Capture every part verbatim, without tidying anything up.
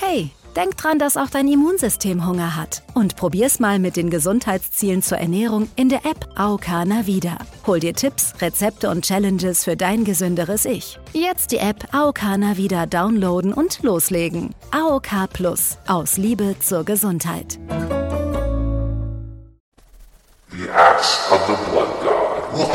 Hey, denk dran, dass auch dein Immunsystem Hunger hat. Und probier's mal mit den Gesundheitszielen zur Ernährung in der App A O K Navida. Hol dir Tipps, Rezepte und Challenges für dein gesünderes Ich. Jetzt die App A O K Navida downloaden und loslegen. A O K Plus. Aus Liebe zur Gesundheit. The Axe of the Blood God.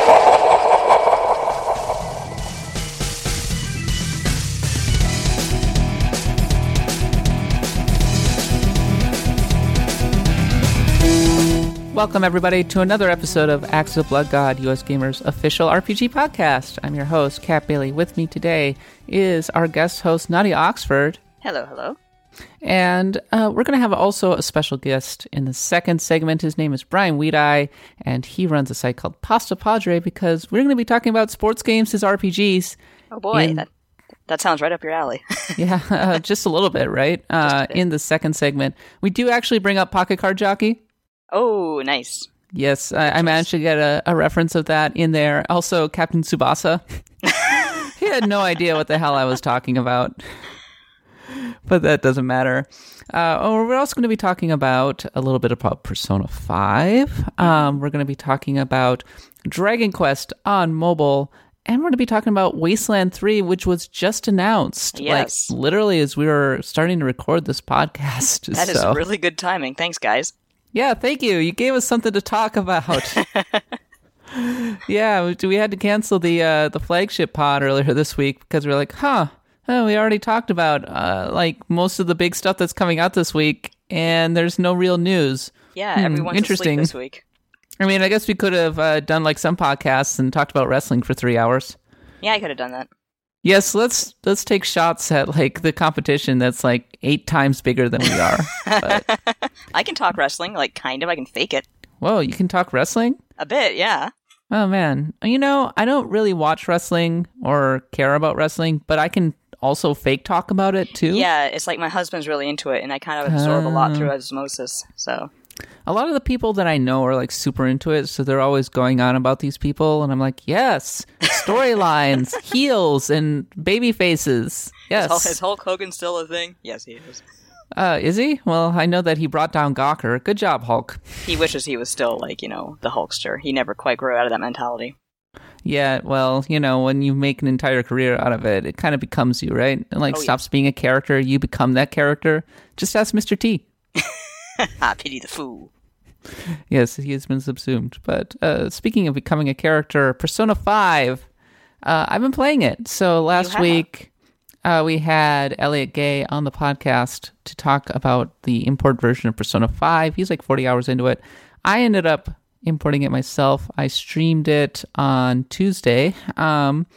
Welcome, everybody, to another episode of Axe of the Blood God, U S Gamer's official R P G podcast. I'm your host, Kat Bailey. With me today is our guest host, Nadia Oxford. Hello, hello. And uh, we're going to have also a special guest in the second segment. His name is Brian Weedeye, and he runs a site called Pasta Padre because we're going to be talking about sports games as R P Gs. Oh, boy. In- that that sounds right up your alley. yeah, uh, just a little bit, right? Uh, bit. In the second segment. We do actually bring up Pocket Card Jockey. Oh, nice. Yes, I, I managed to get a, a reference of that in there. Also, Captain Tsubasa. He had no idea what the hell I was talking about. But that doesn't matter. Uh, oh, we're also going to be talking about a little bit about Persona five. Um, we're going to be talking about Dragon Quest on mobile. And we're going to be talking about Wasteland three, which was just announced. Yes. Like, literally as we were starting to record this podcast. That so. is really good timing. Thanks, guys. Yeah, thank you. You gave us something to talk about. yeah, we, we had to cancel the uh, the flagship pod earlier this week because we were like, huh, oh, we already talked about uh, like most of the big stuff that's coming out this week, and there's no real news. Yeah, hmm, everyone's interesting. asleep this week. I mean, I guess we could have uh, done like some podcasts and talked about wrestling for three hours. Yeah, I could have done that. Yes, let's let's take shots at like the competition that's like eight times bigger than we are. But, I can talk wrestling, like kind of. I can fake it. whoa, you can talk wrestling? A bit, yeah. Oh man, you know, I don't really watch wrestling or care about wrestling, but I can also fake talk about it too. Yeah, it's like my husband's really into it, and I kind of absorb uh, a lot through osmosis. So a lot of the people that I know are like super into it, so they're always going on about these people, and I'm like, yes, storylines, heels, and baby faces. Yes. Is Hulk Hogan still a thing? Yes, he is. Uh, is he? Well, I know that he brought down Gawker. Good job, Hulk. He wishes he was still, like, you know, the Hulkster. He never quite grew out of that mentality. Yeah, well, you know, when you make an entire career out of it, it kind of becomes you, right? It, like, oh, stops yeah. being a character, you become that character. Just ask Mister T. I pity the fool. Yes, he has been subsumed. But uh, speaking of becoming a character, Persona five, uh, I've been playing it. So last week, uh, we had Elliot Gay on the podcast to talk about the import version of Persona five. He's like forty hours into it. I ended up importing it myself. I streamed it on Tuesday. Um,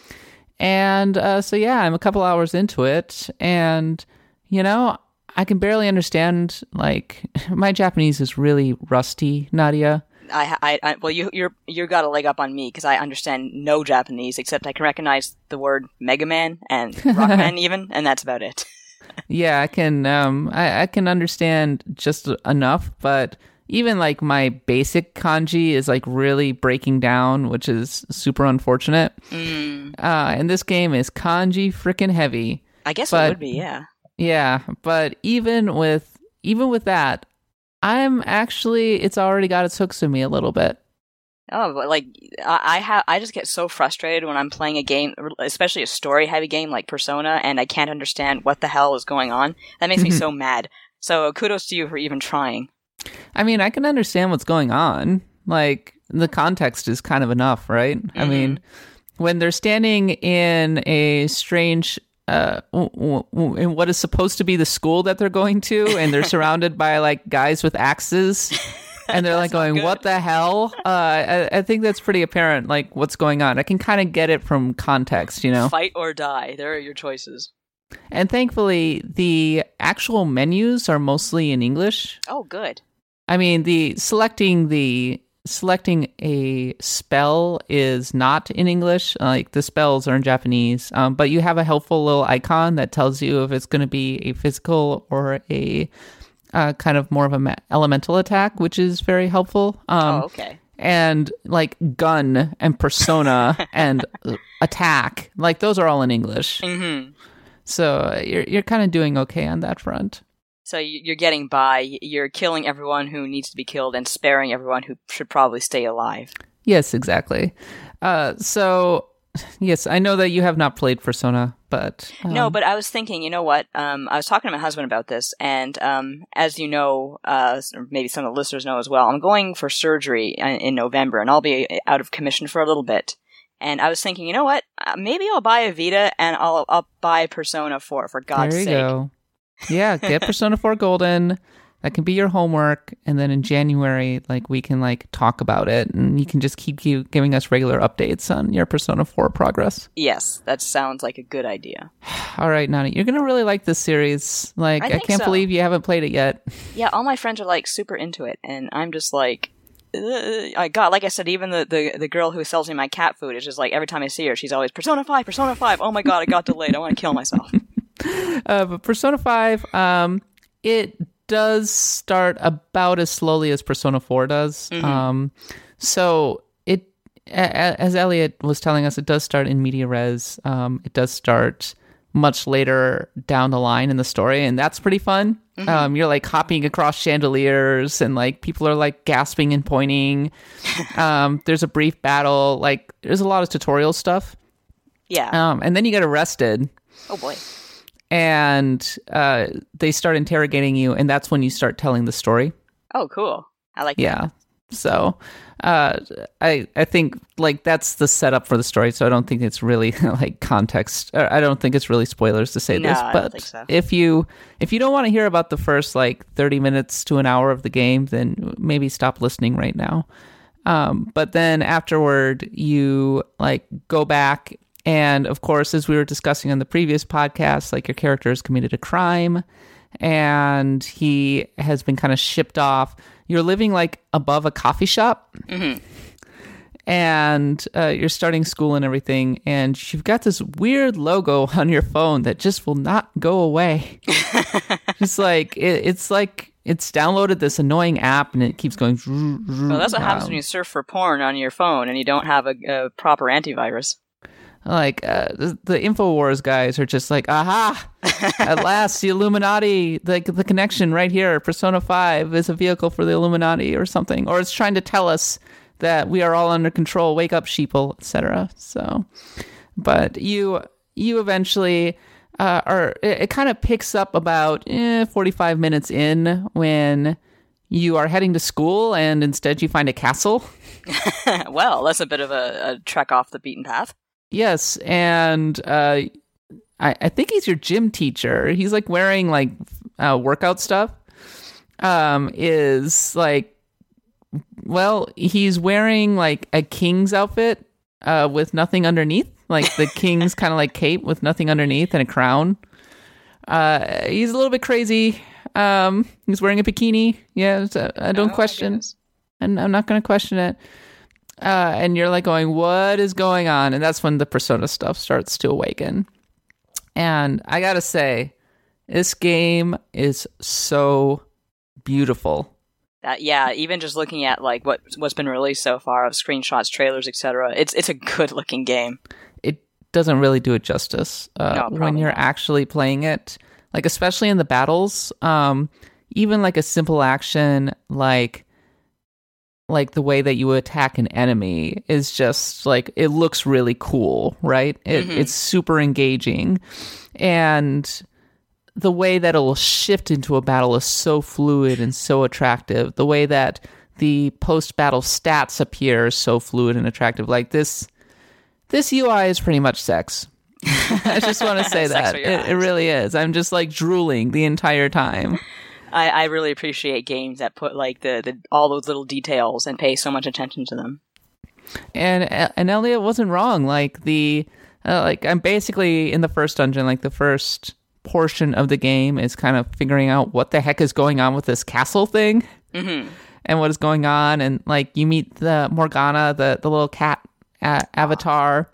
and uh, so, yeah, I'm a couple hours into it. And, you know, I can barely understand, like, my Japanese is really rusty, Nadia. I, I, I well, you, you're, you got a leg up on me because I understand no Japanese, except I can recognize the word Mega Man and Rockman even, and that's about it. Yeah, I can, um, I, I can understand just enough, but even, like, my basic kanji is, like, really breaking down, which is super unfortunate. Mm. Uh, and this game is kanji freaking heavy. I guess but, it would be, yeah. Yeah, but even with even with that, I'm actually it's already got its hooks in me a little bit. Oh, but like I, I have, I just get so frustrated when I'm playing a game, especially a story-heavy game like Persona, and I can't understand what the hell is going on. That makes me so mad. So kudos to you for even trying. I mean, I can understand what's going on. Like the context is kind of enough, right? Mm-hmm. I mean, when they're standing in a strange. Uh, in what is supposed to be the school that they're going to, and they're surrounded by like guys with axes, and they're like going, "What the hell?" Uh, I, I think that's pretty apparent, like what's going on. I can kind of get it from context, you know. Fight or die. There are your choices. And thankfully, the actual menus are mostly in English. Oh, good. I mean, the selecting the. Selecting a spell is not in English. Like the spells are in Japanese, um, but you have a helpful little icon that tells you if it's going to be a physical or a uh, kind of more of a ma- elemental attack, which is very helpful. Um, oh, okay. And like gun and persona and attack, like those are all in English. Mm-hmm. So you're you're kind of doing okay on that front. So you're getting by. You're killing everyone who needs to be killed and sparing everyone who should probably stay alive. Yes, exactly. Uh, so, yes, I know that you have not played Persona, but... Um... No, but I was thinking, you know what? Um, I was talking to my husband about this, and um, as you know, uh, or maybe some of the listeners know as well, I'm going for surgery in, in November, and I'll be out of commission for a little bit. And I was thinking, you know what? Uh, maybe I'll buy a Vita, and I'll, I'll buy Persona four, for God's sake. There you go. Yeah, get Persona four Golden. That can be your homework, and then in January, like we can like talk about it, and you can just keep you giving us regular updates on your Persona four progress. Yes, that sounds like a good idea. All right, Nani, you're gonna really like this series. Like, I, I can't so. believe you haven't played it yet. Yeah, all my friends are like super into it, and I'm just like, ugh. I got like I said, even the, the the girl who sells me my cat food is just like every time I see her, she's always Persona five, Persona five. Oh my god, I got delayed. I want to kill myself. Uh, but Persona five, um, it does start about as slowly as Persona four does. Mm-hmm. Um, so it, a- as Elliot was telling us, it does start in media res. Um, it does start much later down the line in the story, and that's pretty fun. Mm-hmm. Um, you're like hopping across chandeliers, and like people are like gasping and pointing. um, there's a brief battle. Like there's a lot of tutorial stuff. Yeah. Um, and then you get arrested. Oh boy. And uh, they start interrogating you, and that's when you start telling the story. Oh, cool. I like yeah. that. Yeah. So uh, I I think, like, that's the setup for the story, so I don't think it's really, like, context. I don't think it's really spoilers to say no, this, I but don't think so. if you if you don't want to hear about the first, like, thirty minutes to an hour of the game, then maybe stop listening right now. Um, but then afterward, you, like, go back. And of course, as we were discussing on the previous podcast, like your character has committed a crime and he has been kind of shipped off. You're living like above a coffee shop mm-hmm. and uh, you're starting school and everything. And you've got this weird logo on your phone that just will not go away. It's like, it, it's like, it's downloaded this annoying app and it keeps going. Well, that's what happens when you surf for porn on your phone and you don't have a, a proper antivirus. Like, uh, the, the InfoWars guys are just like, aha, at last, the Illuminati, like the, the connection right here, Persona five is a vehicle for the Illuminati or something. Or it's trying to tell us that we are all under control, wake up, sheeple, et cetera. So, but you you eventually uh, are, it, it kind of picks up about eh, forty-five minutes in when you are heading to school and instead you find a castle. Well, that's a bit of a, a trek off the beaten path. Yes, and uh, I, I think he's your gym teacher. He's like wearing like uh, workout stuff. Um, is like, well, he's wearing like a king's outfit uh, with nothing underneath, like the king's kind of like cape with nothing underneath and a crown. Uh, he's a little bit crazy. Um, he's wearing a bikini. Yeah, so I don't oh, question, and I'm not going to question it. Uh, and you're like going, what is going on? And that's when the Persona stuff starts to awaken. And I gotta say, this game is so beautiful. That yeah, even just looking at like what what's been released so far of screenshots, trailers, et cetera, it's it's a good looking game. It doesn't really do it justice uh, no, when you're not. actually playing it, like especially in the battles. Um, even like a simple action like. like the way that you attack an enemy is just like, it looks really cool, right? It, mm-hmm. It's super engaging. And the way that it will shift into a battle is so fluid and so attractive. The way that the post-battle stats appear is so fluid and attractive. Like this, this U I is pretty much sex. I just want to say that. It, it really is. I'm just like drooling the entire time. I, I really appreciate games that put like the, the all those little details and pay so much attention to them. And and Elliot wasn't wrong. Like the uh, like I'm basically in the first dungeon. Like the first portion of the game is kind of figuring out what the heck is going on with this castle thing, mm-hmm. and what is going on. And like you meet the Morgana, the the little cat a- avatar,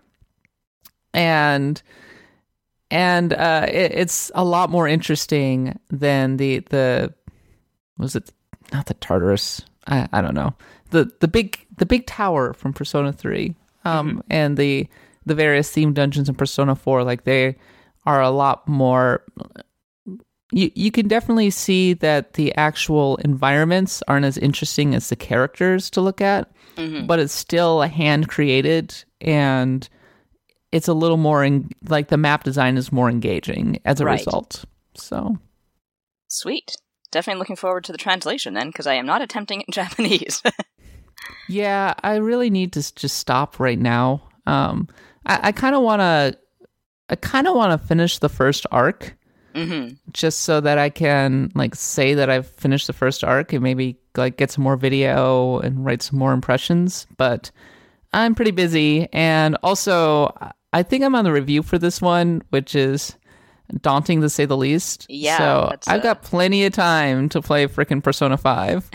and. And uh, it, it's a lot more interesting than the the was it not the Tartarus? I, I don't know the the big the big tower from Persona three, um, mm-hmm. and the the various themed dungeons in Persona four. Like they are a lot more... You, you can definitely see that the actual environments aren't as interesting as the characters to look at, mm-hmm. but it's still hand-created, and it's a little more... En- like, the map design is more engaging as a right. result. So... Sweet. Definitely looking forward to the translation then, because I am not attempting it in Japanese. Yeah, I really need to just stop right now. Um, I kind of want to, I kind of want to finish the first arc, mm-hmm. just so that I can like say that I've finished the first arc and maybe like get some more video and write some more impressions. But I'm pretty busy, and also I think I'm on the review for this one, which is daunting to say the least. Yeah, so I've a... got plenty of time to play frickin' Persona five.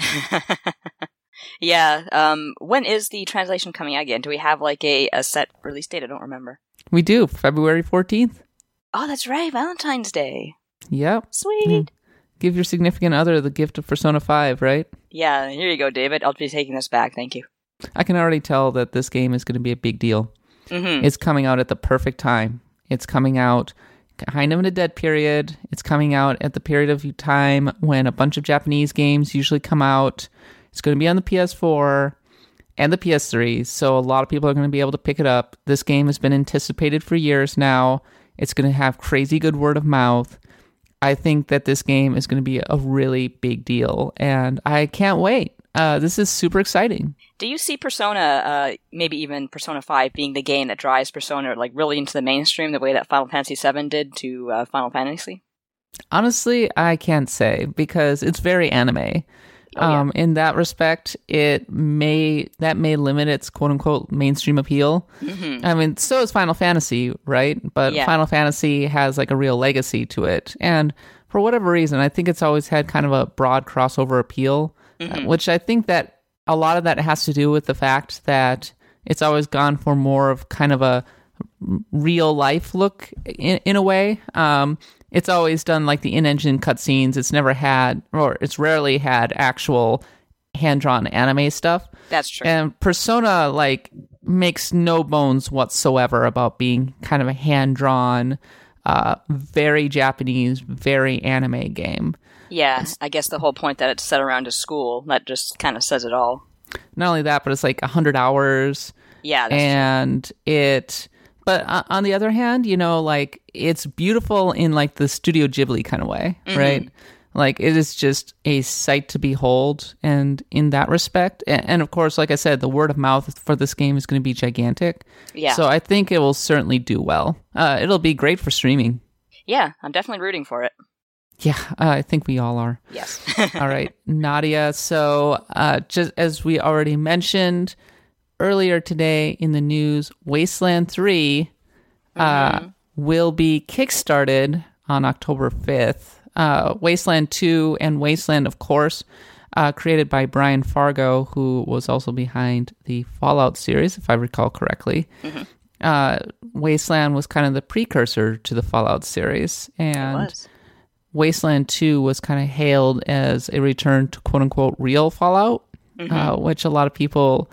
Yeah. Um, when is the translation coming out again? Do we have like a, a set release date? I don't remember. We do. February fourteenth. Oh, that's right. Valentine's Day. Yep. Sweet. Mm. Give your significant other the gift of Persona five, right? Yeah. Here you go, David. I'll be taking this back. Thank you. I can already tell that this game is going to be a big deal. Mm-hmm. It's coming out at the perfect time. It's coming out kind of in a dead period. It's coming out at the period of time when a bunch of Japanese games usually come out. It's going to be on the P S four and the P S three, so a lot of people are going to be able to pick it up. This game has been anticipated for years now. It's going to have crazy good word of mouth. I think that this game is going to be a really big deal, and I can't wait. Uh, this is super exciting. Do you see Persona, uh, maybe even Persona five, being the game that drives Persona like really into the mainstream the way that Final Fantasy seven did to uh, Final Fantasy? Honestly, I can't say, because it's very anime. Oh, yeah. Um, in that respect, it may that may limit its quote unquote mainstream appeal. Mm-hmm. I mean, so is Final Fantasy, right? But yeah. Final Fantasy has like a real legacy to it, and for whatever reason, I think it's always had kind of a broad crossover appeal, mm-hmm. uh, which I think that a lot of that has to do with the fact that it's always gone for more of kind of a real life look in, in a way. Um, It's always done like the in-engine cutscenes. It's never had, or it's rarely had actual hand-drawn anime stuff. That's true. And Persona, like, makes no bones whatsoever about being kind of a hand-drawn, uh, very Japanese, very anime game. Yeah, I guess the whole point that it's set around a school, that just kind of says it all. Not only that, but it's like one hundred hours. Yeah, that's and true. it... But on the other hand, you know, like, it's beautiful in, like, the Studio Ghibli kind of way, mm-hmm. right? Like, it is just a sight to behold, and in that respect, and, and of course, like I said, the word of mouth for this game is going to be gigantic. Yeah. So I think it will certainly do well. Uh, it'll be great for streaming. Yeah, I'm definitely rooting for it. Yeah, uh, I think we all are. Yes. All right, Nadia, so uh, just as we already mentioned... Earlier today in the news, Wasteland three uh, mm-hmm. will be kickstarted on October fifth. Uh, Wasteland two and Wasteland, of course, uh, created by Brian Fargo, who was also behind the Fallout series, if I recall correctly. Mm-hmm. Uh, Wasteland was kind of the precursor to the Fallout series, and Wasteland two was kind of hailed as a return to quote-unquote real Fallout, mm-hmm. uh, which a lot of people...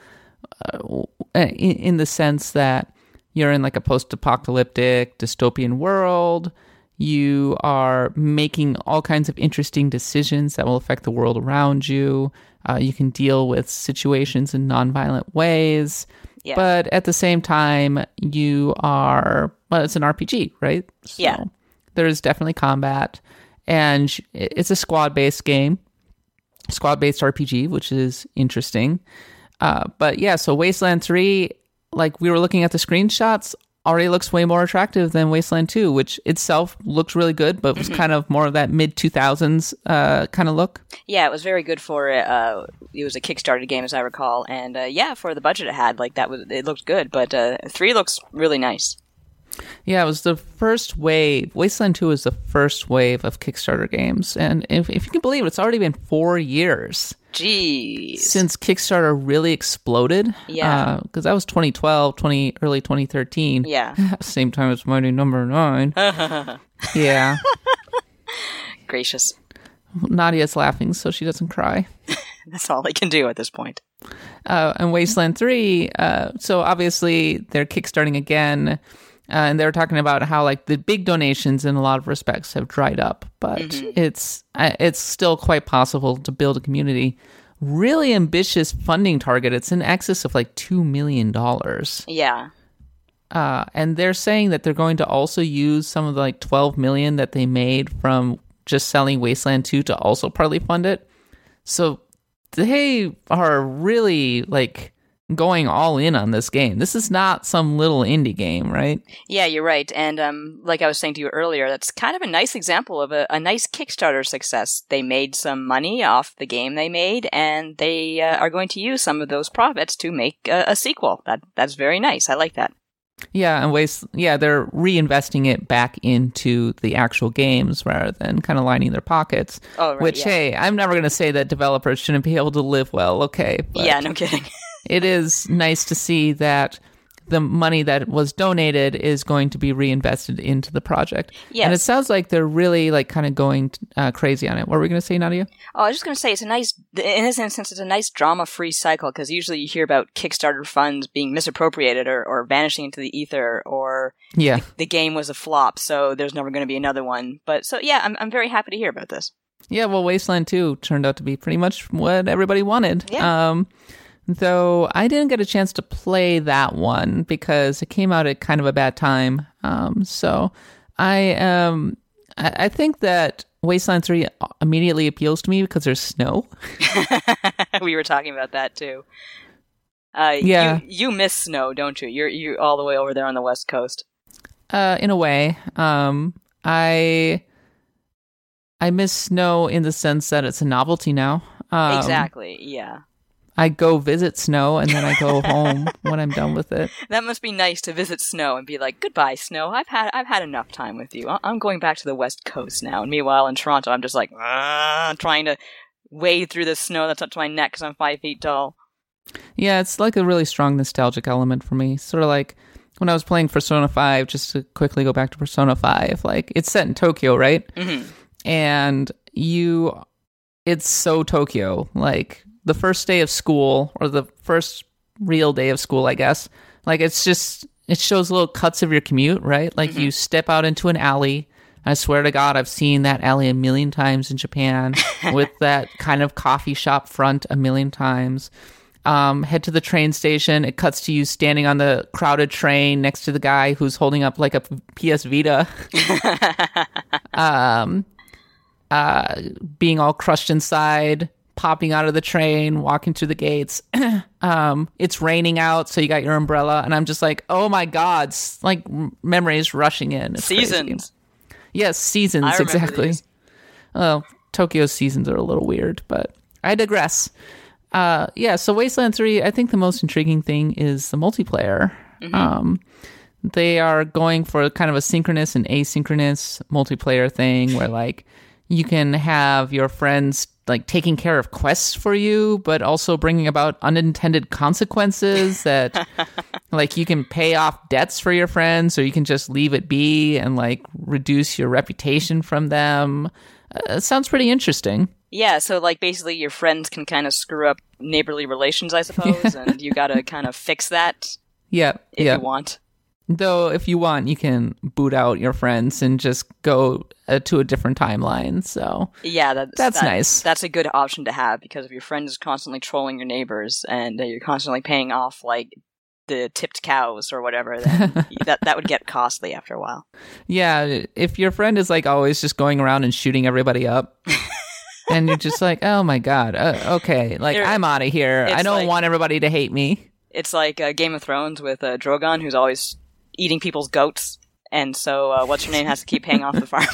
Uh, in, in the sense that you're in like a post-apocalyptic dystopian world, you are making all kinds of interesting decisions that will affect the world around you. Uh, you can deal with situations in nonviolent ways, yeah. but at the same time, you are, well, it's an R P G, right? So yeah. There's definitely combat, and it's a squad-based game, squad-based R P G, which is interesting. Uh, but yeah, so Wasteland three, like we were looking at the screenshots, already looks way more attractive than Wasteland two, which itself looked really good, but was mm-hmm. kind of more of that mid two thousands uh, kind of look. Yeah, it was very good for it. Uh, it was a Kickstarter game, as I recall, and uh, yeah, for the budget it had, like that was it looked good. But uh, three looks really nice. Yeah, it was the first wave. Wasteland two was the first wave of Kickstarter games, and if, if you can believe it, it's already been four years. Jeez. Since Kickstarter really exploded. Yeah. Because uh, that was twenty twelve, twenty early twenty thirteen. Yeah. Same time as Mighty Number Nine. Yeah. Gracious. Nadia's laughing so she doesn't cry. That's all they can do at this point. Uh, and Wasteland three, uh, so obviously they're kickstarting again. Uh, and they were talking about how like the big donations in a lot of respects have dried up, but mm-hmm. it's uh, it's still quite possible to build a community. Really ambitious funding target. It's in excess of like two million dollars. Yeah. Uh, and they're saying that they're going to also use some of the like twelve million that they made from just selling Wasteland two to also partly fund it. So they are really like going all in on this game. This is not some little indie game, right? Yeah, you're right. And um, like I was saying to you earlier, that's kind of a nice example of a, a nice Kickstarter success. They made some money off the game they made, and they uh, are going to use some of those profits to make a, a sequel. That That's very nice. I like that. Yeah, and waste. Yeah, they're reinvesting it back into the actual games rather than kind of lining their pockets. Oh, right, which, yeah. hey, I'm never going to say that developers shouldn't be able to live well. Okay. But yeah, no kidding. It is nice to see that the money that was donated is going to be reinvested into the project. Yes. And it sounds like they're really like kind of going uh, crazy on it. What were we going to say, Nadia? Oh, I was just going to say it's a nice, in this instance, it's a nice drama-free cycle, because usually you hear about Kickstarter funds being misappropriated or, or vanishing into the ether, or yeah. the, the game was a flop, so there's never going to be another one. But so yeah, I'm I'm very happy to hear about this. Yeah, well, Wasteland two turned out to be pretty much what everybody wanted. Yeah. Um, Though I didn't get a chance to play that one because it came out at kind of a bad time. Um, so I um I, I think that Wasteland three immediately appeals to me because there's snow. We were talking about that too. Uh, yeah, you, you miss snow, don't you? You're you all the way over there on the West Coast. Uh, in a way, um, I I miss snow in the sense that it's a novelty now. Um, exactly. Yeah. I go visit snow and then I go home when I'm done with it. That must be nice to visit snow and be like, "Goodbye, snow. I've had I've had enough time with you. I'm going back to the West Coast now." And meanwhile, in Toronto, I'm just like ah, trying to wade through the snow that's up to my neck because I'm five feet tall. Yeah, it's like a really strong nostalgic element for me. Sort of like when I was playing Persona five. Just to quickly go back to Persona five, like it's set in Tokyo, right? Mm-hmm. And you, it's so Tokyo, like. The first day of school, or the first real day of school, I guess, like it's just, it shows little cuts of your commute, right? Like mm-hmm. you step out into an alley. I swear to God, I've seen that alley a million times in Japan with that kind of coffee shop front a million times. Um, head to the train station. It cuts to you standing on the crowded train next to the guy who's holding up like a P S Vita. um, uh, being all crushed inside. Popping out of the train, walking through the gates. um, it's raining out, so you got your umbrella, and I'm just like, oh my God, s- like m- memories rushing in. It's seasons. Crazy. Yes, seasons, I exactly. These. Well, Tokyo's seasons are a little weird, but I digress. Uh, yeah, so Wasteland three, I think the most intriguing thing is the multiplayer. Mm-hmm. Um, they are going for kind of a synchronous and asynchronous multiplayer thing where, like, you can have your friends like taking care of quests for you, but also bringing about unintended consequences that like you can pay off debts for your friends, or you can just leave it be and like reduce your reputation from them. Uh, it sounds pretty interesting. Yeah, so like basically your friends can kind of screw up neighborly relations, I suppose, yeah. And you got to kind of fix that. Yeah, if yeah. you want. Though, if you want, you can boot out your friends and just go uh, to a different timeline. So yeah, that's, that's that, nice. That's a good option to have, because if your friend is constantly trolling your neighbors and uh, you're constantly paying off like the tipped cows or whatever, then that that would get costly after a while. Yeah, if your friend is like always just going around and shooting everybody up. And you're just like, oh my God, uh, okay, like They're, I'm out of here. I don't like, want everybody to hate me. It's like uh, Game of Thrones with uh, Drogon, who's always eating people's goats, and so uh, what's her name has to keep paying off the farmers.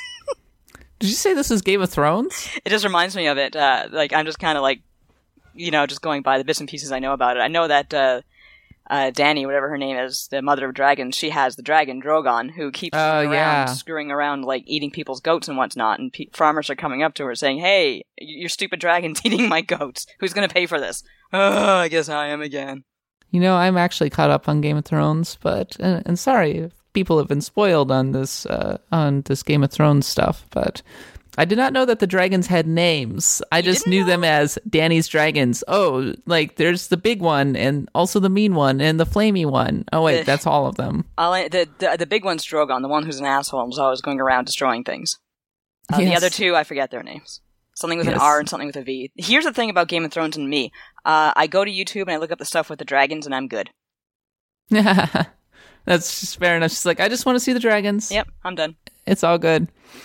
Did you say this is Game of Thrones? It just reminds me of it. Uh, like I'm just kind of like, you know, just going by the bits and pieces I know about it. I know that uh, uh, Dany, whatever her name is, the mother of dragons, she has the dragon Drogon, who keeps uh, around, yeah. screwing around, like eating people's goats and whatnot. And pe- farmers are coming up to her saying, "Hey, your stupid dragon's eating my goats. Who's going to pay for this?" Oh, I guess I am again. You know, I'm actually caught up on Game of Thrones, but and, and sorry if people have been spoiled on this uh, on this Game of Thrones stuff, but I did not know that the dragons had names. I You just didn't knew know? them as Danny's dragons. Oh, like there's the big one and also the mean one and the flamey one. Oh wait, The- that's all of them. I'll, the, the the big one's Drogon, the one who's an asshole and was always going around destroying things. Uh, The Yes. other two, I forget their names. Something with an Yes. R and something with a V. Here's the thing about Game of Thrones and me. Uh, I go to YouTube and I look up the stuff with the dragons and I'm good. That's just fair enough. She's like, I just want to see the dragons. Yep, I'm done. It's all good.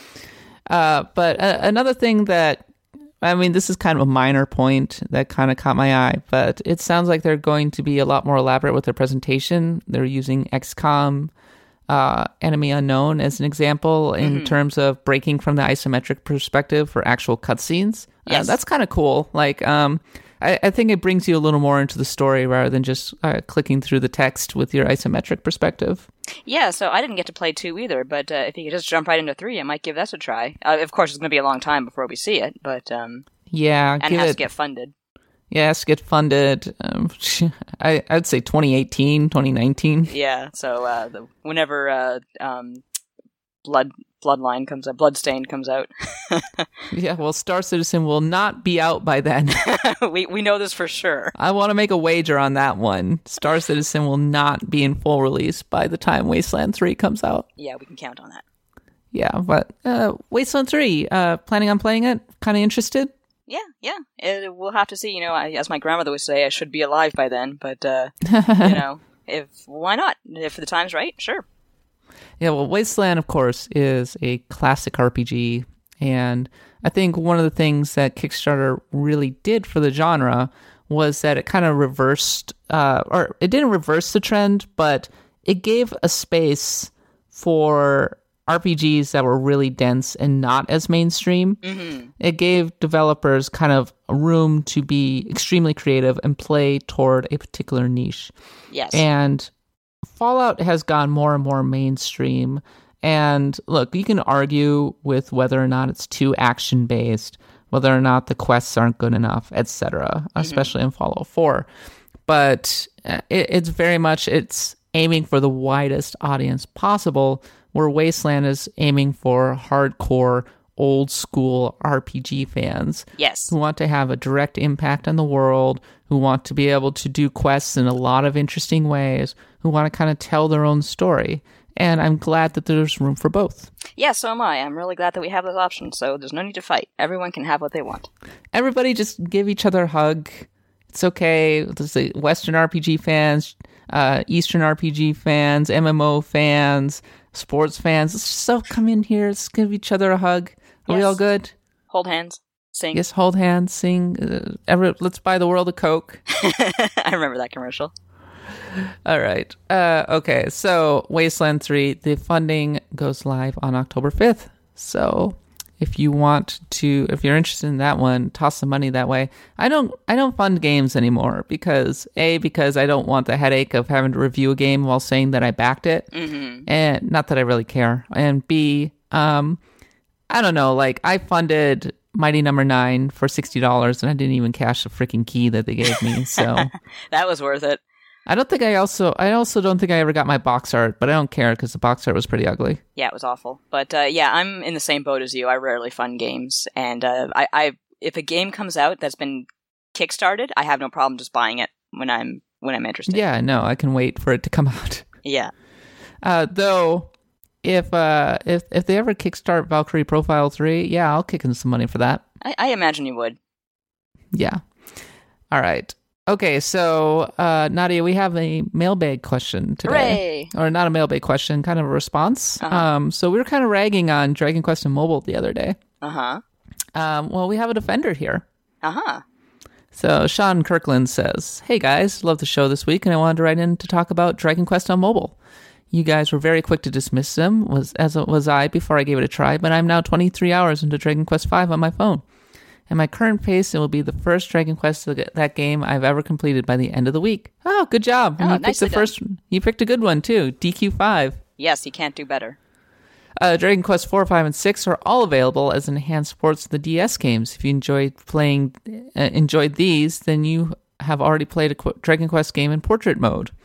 Uh, but uh, another thing that, I mean, this is kind of a minor point that kind of caught my eye, but it sounds like they're going to be a lot more elaborate with their presentation. They're using X COM uh, Enemy Unknown as an example in Mm-hmm. terms of breaking from the isometric perspective for actual cutscenes. Uh, Yes. that's kind of cool. Like, um, I, I think it brings you a little more into the story rather than just uh, clicking through the text with your isometric perspective. Yeah, so I didn't get to play two either, but uh, if you could just jump right into three, I might give that a try. Uh, of course, it's going to be a long time before we see it, but um, Yeah, and give it has it. to get funded. Yeah, it has to get funded. Um, I, I'd say twenty eighteen, twenty nineteen. Yeah, so uh, the, whenever uh, um, Blood Bloodline comes out, Bloodstain comes out, Yeah, well, Star Citizen will not be out by then. we we know this for sure. I want to make a wager on that one. Star Citizen will not be in full release by the time Wasteland three comes out. Yeah, we can count on that. Yeah, but uh, Wasteland three, uh, planning on playing it? Kind of interested? Yeah, yeah. It, we'll have to see. You know, I, as my grandmother would say, I should be alive by then. But uh, you know, if why not? If the time's right, sure. Yeah, well, Wasteland, of course, is a classic R P G, and I think one of the things that Kickstarter really did for the genre was that it kind of reversed, uh, or it didn't reverse the trend, but it gave a space for R P Gs that were really dense and not as mainstream. Mm-hmm. It gave developers kind of a room to be extremely creative and play toward a particular niche. Yes. And Fallout has gone more and more mainstream. And look, you can argue with whether or not it's too action based, whether or not the quests aren't good enough, et cetera, especially in Fallout four. But uh, it, it's very much, it's aiming for the widest audience possible, where Wasteland is aiming for hardcore, old school R P G fans yes. who want to have a direct impact on the world, who want to be able to do quests in a lot of interesting ways, who want to kind of tell their own story. And I'm glad that there's room for both. Yeah, so am I. I'm really glad that we have this option, so there's no need to fight. Everyone can have what they want. Everybody just give each other a hug. It's okay. There's the Western R P G fans, uh, Eastern R P G fans, M M O fans, sports fans. Let's just all come in here. Let's give each other a hug. Are we Yes. all good? Hold hands. Sing. Yes, hold hands, sing. Uh, ever, let's buy the world a Coke. I remember that commercial. All right. Uh, okay, so Wasteland three, the funding goes live on October fifth. So if you want to, if you're interested in that one, toss some money that way. I don't, I don't fund games anymore because A, because I don't want the headache of having to review a game while saying that I backed it. Mm-hmm. And not that I really care. And B, um, I don't know, like I funded Mighty Number Nine for sixty dollars and I didn't even cash the freaking key that they gave me. So That was worth it. I don't think I also, I also don't think I ever got my box art, but I don't care because the box art was pretty ugly. Yeah, it was awful. But uh, yeah, I'm in the same boat as you. I rarely fund games, and uh, I, I, if a game comes out that's been kickstarted, I have no problem just buying it when I'm when I'm interested. Yeah, no, I can wait for it to come out. Yeah. Uh, though, if uh, if if they ever kickstart Valkyrie Profile three, yeah, I'll kick in some money for that. I, I imagine you would. Yeah. All right. Okay, so uh, Nadia, we have a mailbag question today. Hooray! Or not a mailbag question, kind of a response. Uh-huh. Um, so we were kind of ragging on Dragon Quest and Mobile the other day. Uh huh. Um, well, we have a defender here. Uh huh. So Sean Kirkland says, "Hey guys, love the show this week, and I wanted to write in to talk about Dragon Quest on mobile. You guys were very quick to dismiss them, was as was I before I gave it a try, but I'm now twenty-three hours into Dragon Quest five on my phone. At my current pace, it will be the first Dragon Quest that game I've ever completed by the end of the week. Oh, good job! And Oh, you picked nicely the first. You picked a good one too, D Q five. Yes, you can't do better. Uh, Dragon Quest four, five, and six are all available as enhanced ports of the D S games. If you enjoyed playing, uh, enjoyed these, then you have already played a Qu- Dragon Quest game in portrait mode.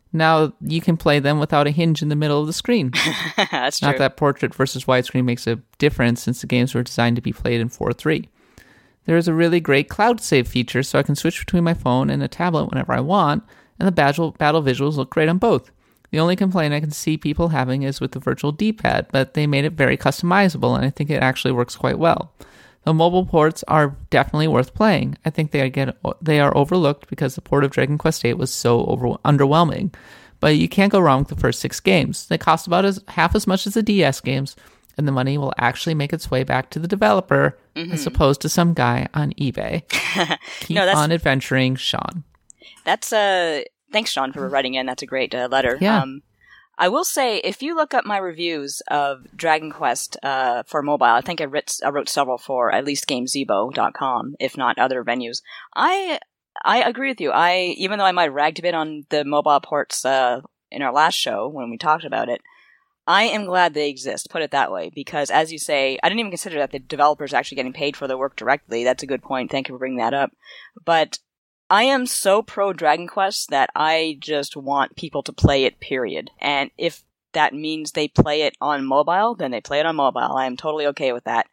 now you can play them without a hinge in the middle of the screen. That's true. Not that portrait versus widescreen makes a difference since the games were designed to be played in four three. There is a really great cloud save feature, so I can switch between my phone and a tablet whenever I want, and the battle, battle visuals look great on both. The only complaint I can see people having is with the virtual D-pad, but they made it very customizable, and I think it actually works quite well. The mobile ports are definitely worth playing. I think they are, get, they are overlooked because the port of Dragon Quest eight was so over, underwhelming. But you can't go wrong with the first six games. They cost about as, half as much as the D S games, and the money will actually make its way back to the developer mm-hmm. as opposed to some guy on eBay. Keep no, on adventuring, Sean. That's uh thanks, Sean, for writing in. That's a great uh, letter. Yeah. Um, I will say, if you look up my reviews of Dragon Quest uh, for mobile, I think I wrote, I wrote several for at least GameZebo dot com, if not other venues. I I agree with you. I even though I might have ragged a bit on the mobile ports uh, in our last show when we talked about it, I am glad they exist, put it that way, because as you say, I didn't even consider that the developers are actually getting paid for their work directly. That's a good point. Thank you for bringing that up. But I am so pro Dragon Quest that I just want people to play it, period. And if that means they play it on mobile, then they play it on mobile. I am totally okay with that.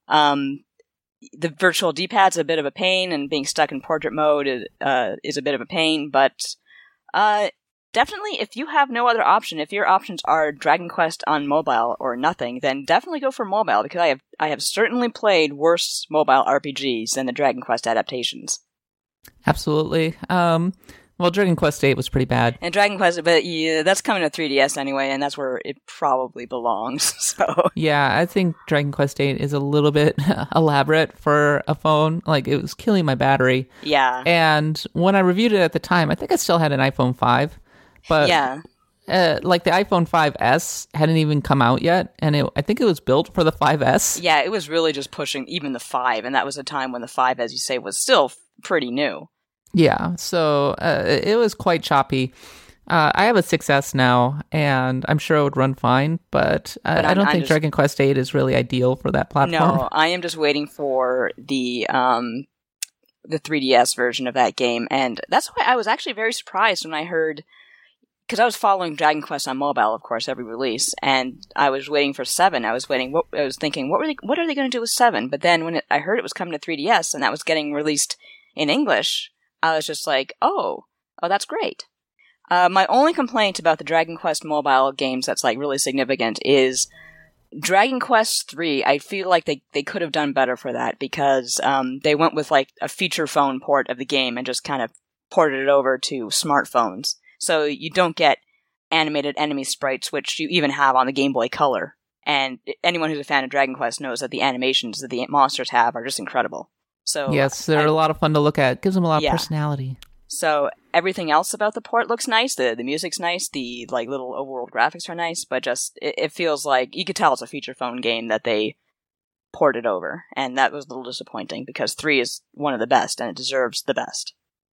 Um, the virtual D-pad's a bit of a pain, and being stuck in portrait mode is, uh, is a bit of a pain, but uh, definitely if you have no other option, if your options are Dragon Quest on mobile or nothing, then definitely go for mobile, because I have I have certainly played worse mobile R P Gs than the Dragon Quest adaptations. Absolutely. Um, well, Dragon Quest eight was pretty bad. And Dragon Quest, but yeah, that's coming to three D S anyway, and that's where it probably belongs. So yeah, I think Dragon Quest eight is a little bit elaborate for a phone. Like, it was killing my battery. Yeah. And when I reviewed it at the time, I think I still had an iPhone five. But yeah. Uh, like the iPhone five S hadn't even come out yet, and it, I think it was built for the five S. Yeah, it was really just pushing even the five, and that was a time when the five, as you say, was still pretty new. Yeah, so uh, it was quite choppy. Uh, I have a six S now, and I'm sure it would run fine, but, uh, but I don't I'm think just, Dragon Quest eight is really ideal for that platform. No, I am just waiting for the um, the three D S version of that game, and that's why I was actually very surprised when I heard, because I was following Dragon Quest on mobile, of course, every release, and I was waiting for seven. I was waiting. What, I was thinking, what were they? What are they going to do with seven? But then when it, I heard it was coming to three D S and that was getting released in English, I was just like, oh, oh, that's great. Uh, my only complaint about the Dragon Quest mobile games that's like really significant is Dragon Quest three. I feel like they, they could have done better for that, because um, they went with like a feature phone port of the game and just kind of ported it over to smartphones. So you don't get animated enemy sprites, which you even have on the Game Boy Color. And anyone who's a fan of Dragon Quest knows that the animations that the monsters have are just incredible. So yes, they're I, a lot of fun to look at. Gives them a lot yeah. of personality. So everything else about the port looks nice. The the music's nice. The like little overworld graphics are nice. But just it, it feels like you could tell it's a feature phone game that they ported over, and that was a little disappointing, because three is one of the best and it deserves the best.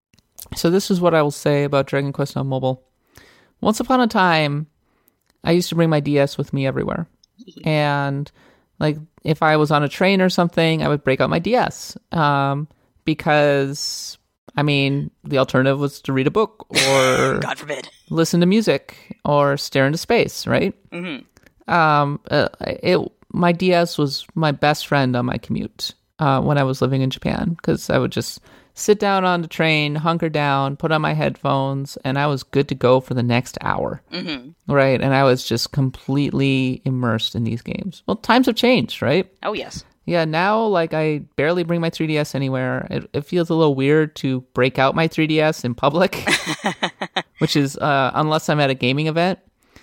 So this is what I will say about Dragon Quest on mobile. Once upon a time, I used to bring my D S with me everywhere. And like if I was on a train or something, I would break out my D S. Um, because, I mean, the alternative was to read a book or God forbid, listen to music or stare into space, right? Mm-hmm. Um, uh, it, my D S was my best friend on my commute uh, when I was living in Japan, because I would just sit down on the train, hunker down, put on my headphones, and I was good to go for the next hour. Mm-hmm. Right? And I was just completely immersed in these games. Well, times have changed, right? Oh, yes. Yeah, now, like, I barely bring my three D S anywhere. It, it feels a little weird to break out my three D S in public, which is, uh, unless I'm at a gaming event.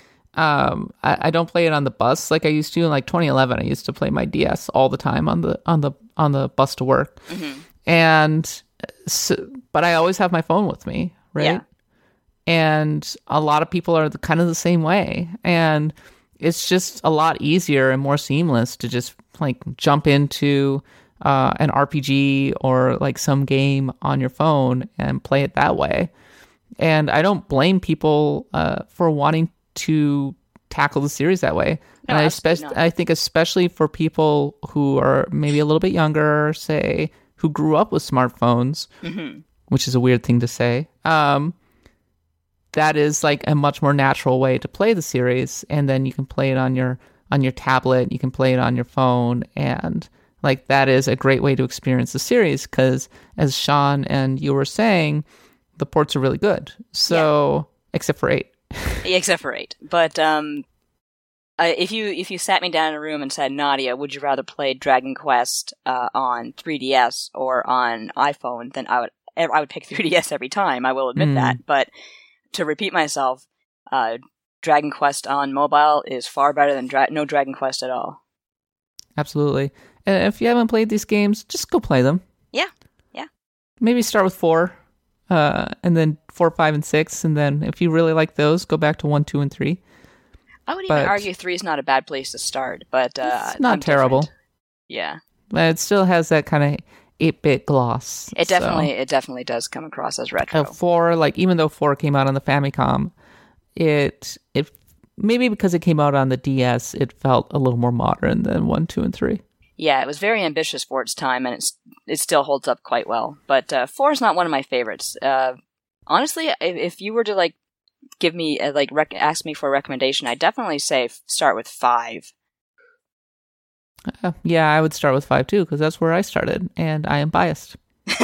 Um, I, I don't play it on the bus like I used to. In, like, twenty eleven, I used to play my D S all the time on the on the, on the bus to work. Mm-hmm. And... So, but I always have my phone with me, right? Yeah. And a lot of people are the, kind of the same way. And it's just a lot easier and more seamless to just like jump into uh, an R P G or like some game on your phone and play it that way. And I don't blame people uh, for wanting to tackle the series that way. No, and I, spe- I think especially for people who are maybe a little bit younger, say, who grew up with smartphones, mm-hmm. which is a weird thing to say. Um, that is like a much more natural way to play the series. And then you can play it on your on your tablet, you can play it on your phone, and like that is a great way to experience the series because, as Sean and you were saying, the ports are really good. So, yeah. except for eight. Except for eight. But um, uh, if you if you sat me down in a room and said, Nadia, would you rather play Dragon Quest uh, on three D S or on iPhone, then I would I would pick three D S every time. I will admit mm. that. But to repeat myself, uh, Dragon Quest on mobile is far better than dra- no Dragon Quest at all. Absolutely. And if you haven't played these games, just go play them. Yeah, yeah. Maybe start with four, uh, and then four, five, and six, and then if you really like those, go back to one, two, and three. I would but even argue three is not a bad place to start, but uh, it's not I'm terrible. Different. Yeah, but it still has that kind of eight-bit gloss. It definitely, so. it definitely does come across as retro. Uh, four, like even though four came out on the Famicom, it it maybe because it came out on the D S, it felt a little more modern than one, two, and three. Yeah, it was very ambitious for its time, and it's it still holds up quite well. But uh, four is not one of my favorites. Uh, honestly, if, if you were to like give me a, like rec- ask me for a recommendation, I'd definitely say f- start with five. Uh, yeah, I would start with five too because that's where I started, and I am biased.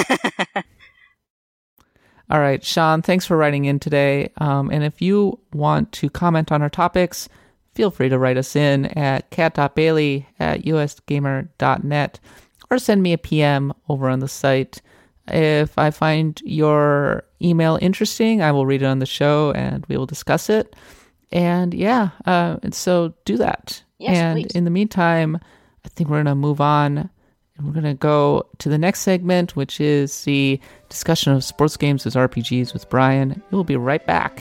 All right, Sean, thanks for writing in today. Um, and if you want to comment on our topics, feel free to write us in at cat dot bailey at u s gamer dot net or send me a P M over on the site. If I find your email interesting, I will read it on the show and we will discuss it. And yeah, uh, and so do that. Yes, and please. In the meantime, I think we're going to move on. And we're going to go to the next segment, which is the discussion of sports games as R P Gs with Brian. We'll be right back.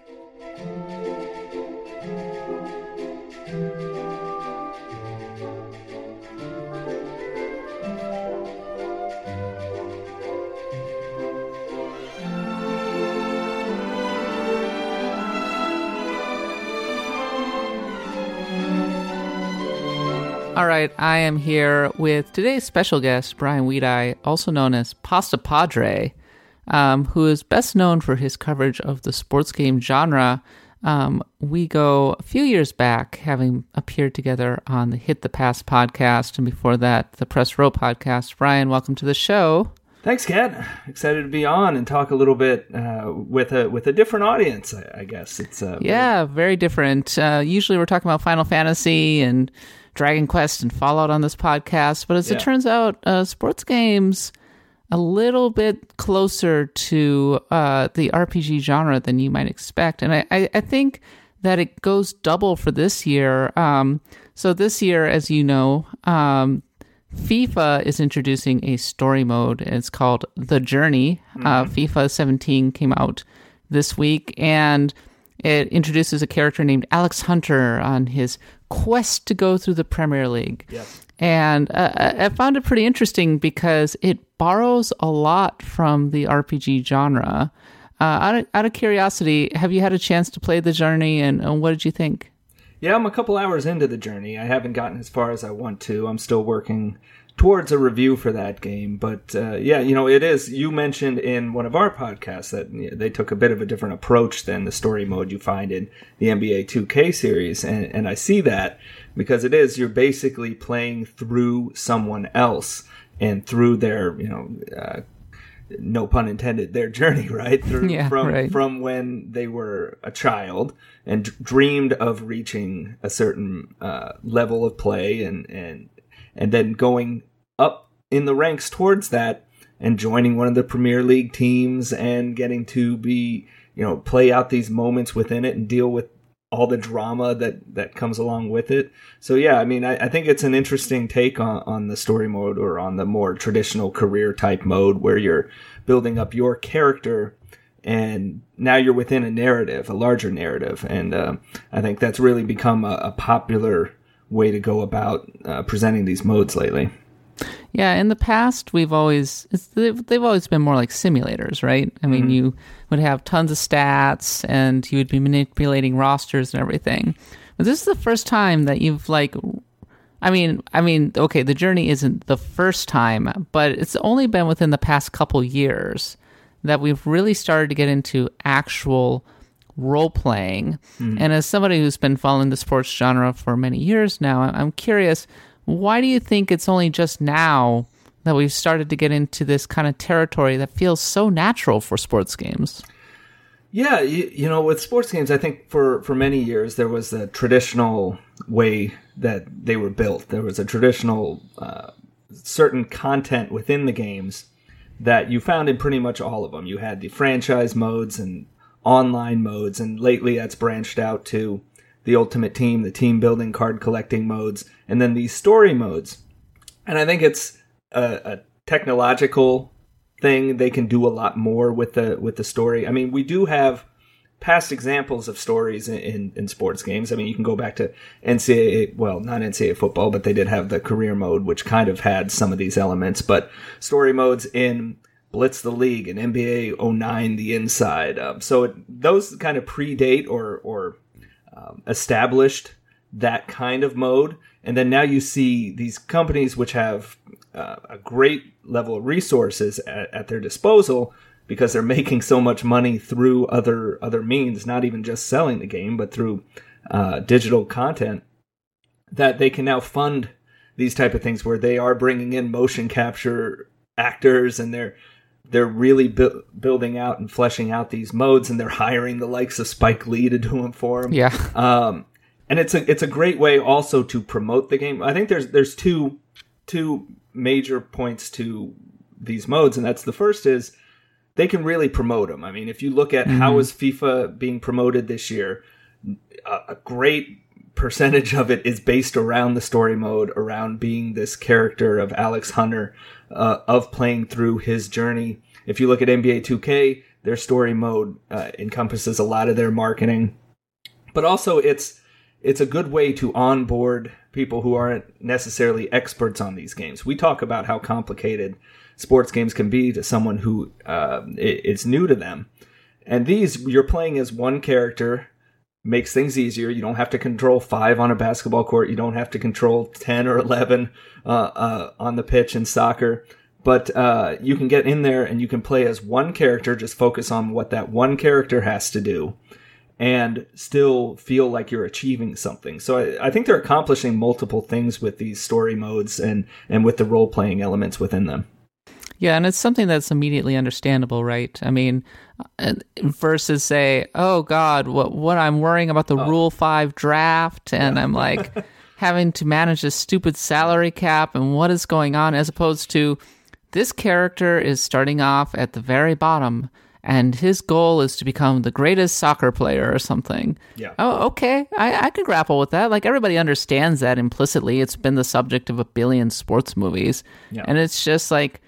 All right, I am here with today's special guest, Brian Weedeye, also known as Pasta Padre, um, who is best known for his coverage of the sports game genre. Um, we go a few years back, having appeared together on the Hit the Pass podcast, and before that, the Press Row podcast. Brian, welcome to the show. Thanks, Kat. Excited to be on and talk a little bit uh, with a with a different audience, I, I guess. It's uh, Yeah, very, very different. Uh, usually we're talking about Final Fantasy and Dragon Quest and Fallout on this podcast, but as yeah. it turns out, uh, sports games a little bit closer to uh, the R P G genre than you might expect. And I, I, I think that it goes double for this year. Um, so this year, as you know, um, FIFA is introducing a story mode. It's called The Journey. Mm-hmm. Uh, FIFA seventeen came out this week, and it introduces a character named Alex Hunter on his quest to go through the Premier League. Yes. And uh, I found it pretty interesting because it borrows a lot from the R P G genre. Uh, out, of, out of curiosity, have you had a chance to play The Journey, and, and what did you think? Yeah, I'm a couple hours into The Journey. I haven't gotten as far as I want to. I'm still working towards a review for that game. But uh, yeah, you know, it is. You mentioned in one of our podcasts that you know, they took a bit of a different approach than the story mode you find in the N B A two K series. And, and I see that because it is, you're basically playing through someone else and through their, you know, uh, no pun intended, their journey, right? Through, yeah, from, right. from when they were a child and d- dreamed of reaching a certain uh, level of play and, and, and then going up in the ranks towards that and joining one of the Premier League teams and getting to be, you know, play out these moments within it and deal with all the drama that, that comes along with it. So yeah, I mean, I, I think it's an interesting take on, on the story mode or on the more traditional career type mode where you're building up your character and now you're within a narrative, a larger narrative. And uh, I think that's really become a, a popular way to go about uh, presenting these modes lately. Yeah, in the past, we've always, it's, they've, they've always been more like simulators, right? I mean, mm-hmm. you would have tons of stats and you would be manipulating rosters and everything. But this is the first time that you've like, I mean, I mean, okay, The Journey isn't the first time, but it's only been within the past couple years that we've really started to get into actual role-playing. Mm. And as somebody who's been following the sports genre for many years now, I'm curious, why do you think it's only just now that we've started to get into this kind of territory that feels so natural for sports games? Yeah, you, you know, with sports games, I think for, for many years there was a traditional way that they were built. There was a traditional uh, certain content within the games that you found in pretty much all of them. You had the franchise modes and online modes, and lately that's branched out to the Ultimate Team, the team building, card collecting modes, and then these story modes. And I think it's a, a technological thing. They can do a lot more with the with the story. I mean, we do have past examples of stories in, in, in sports games. I mean, you can go back to N C double A, well, not N C double A football, but they did have the career mode, which kind of had some of these elements. But story modes in Blitz the League and N B A oh nine, The Inside. Um, so it, those kind of predate or, or um, established that kind of mode. And then now you see these companies which have uh, a great level of resources at, at their disposal because they're making so much money through other other means, not even just selling the game, but through uh, digital content, that they can now fund these type of things where they are bringing in motion capture actors and they're they're really bu- building out and fleshing out these modes, and they're hiring the likes of Spike Lee to do them for them. Yeah. Um, and it's a it's a great way also to promote the game. I think there's there's two two major points to these modes, and that's the first is they can really promote them. I mean, if you look at mm-hmm. how is FIFA being promoted this year, a, a great percentage of it is based around the story mode, around being this character of Alex Hunter, uh, of playing through his journey. If you look at N B A two K, their story mode uh, encompasses a lot of their marketing, but also it's it's a good way to onboard people who aren't necessarily experts on these games. We talk about how complicated sports games can be to someone who uh, it's new to them. And these, you're playing as one character, makes things easier. You don't have to control five on a basketball court. You don't have to control ten or eleven uh, uh, on the pitch in soccer. But uh, you can get in there and you can play as one character, just focus on what that one character has to do, and still feel like you're achieving something. So I, I think they're accomplishing multiple things with these story modes and, and with the role-playing elements within them. Yeah, and it's something that's immediately understandable, right? I mean, versus say, oh God, what what I'm worrying about the oh. Rule five draft, and yeah. I'm like having to manage this stupid salary cap and what is going on, as opposed to this character is starting off at the very bottom and his goal is to become the greatest soccer player or something. Yeah. Oh, okay. I, I can grapple with that. Like, everybody understands that implicitly. It's been the subject of a billion sports movies. Yeah. And it's just like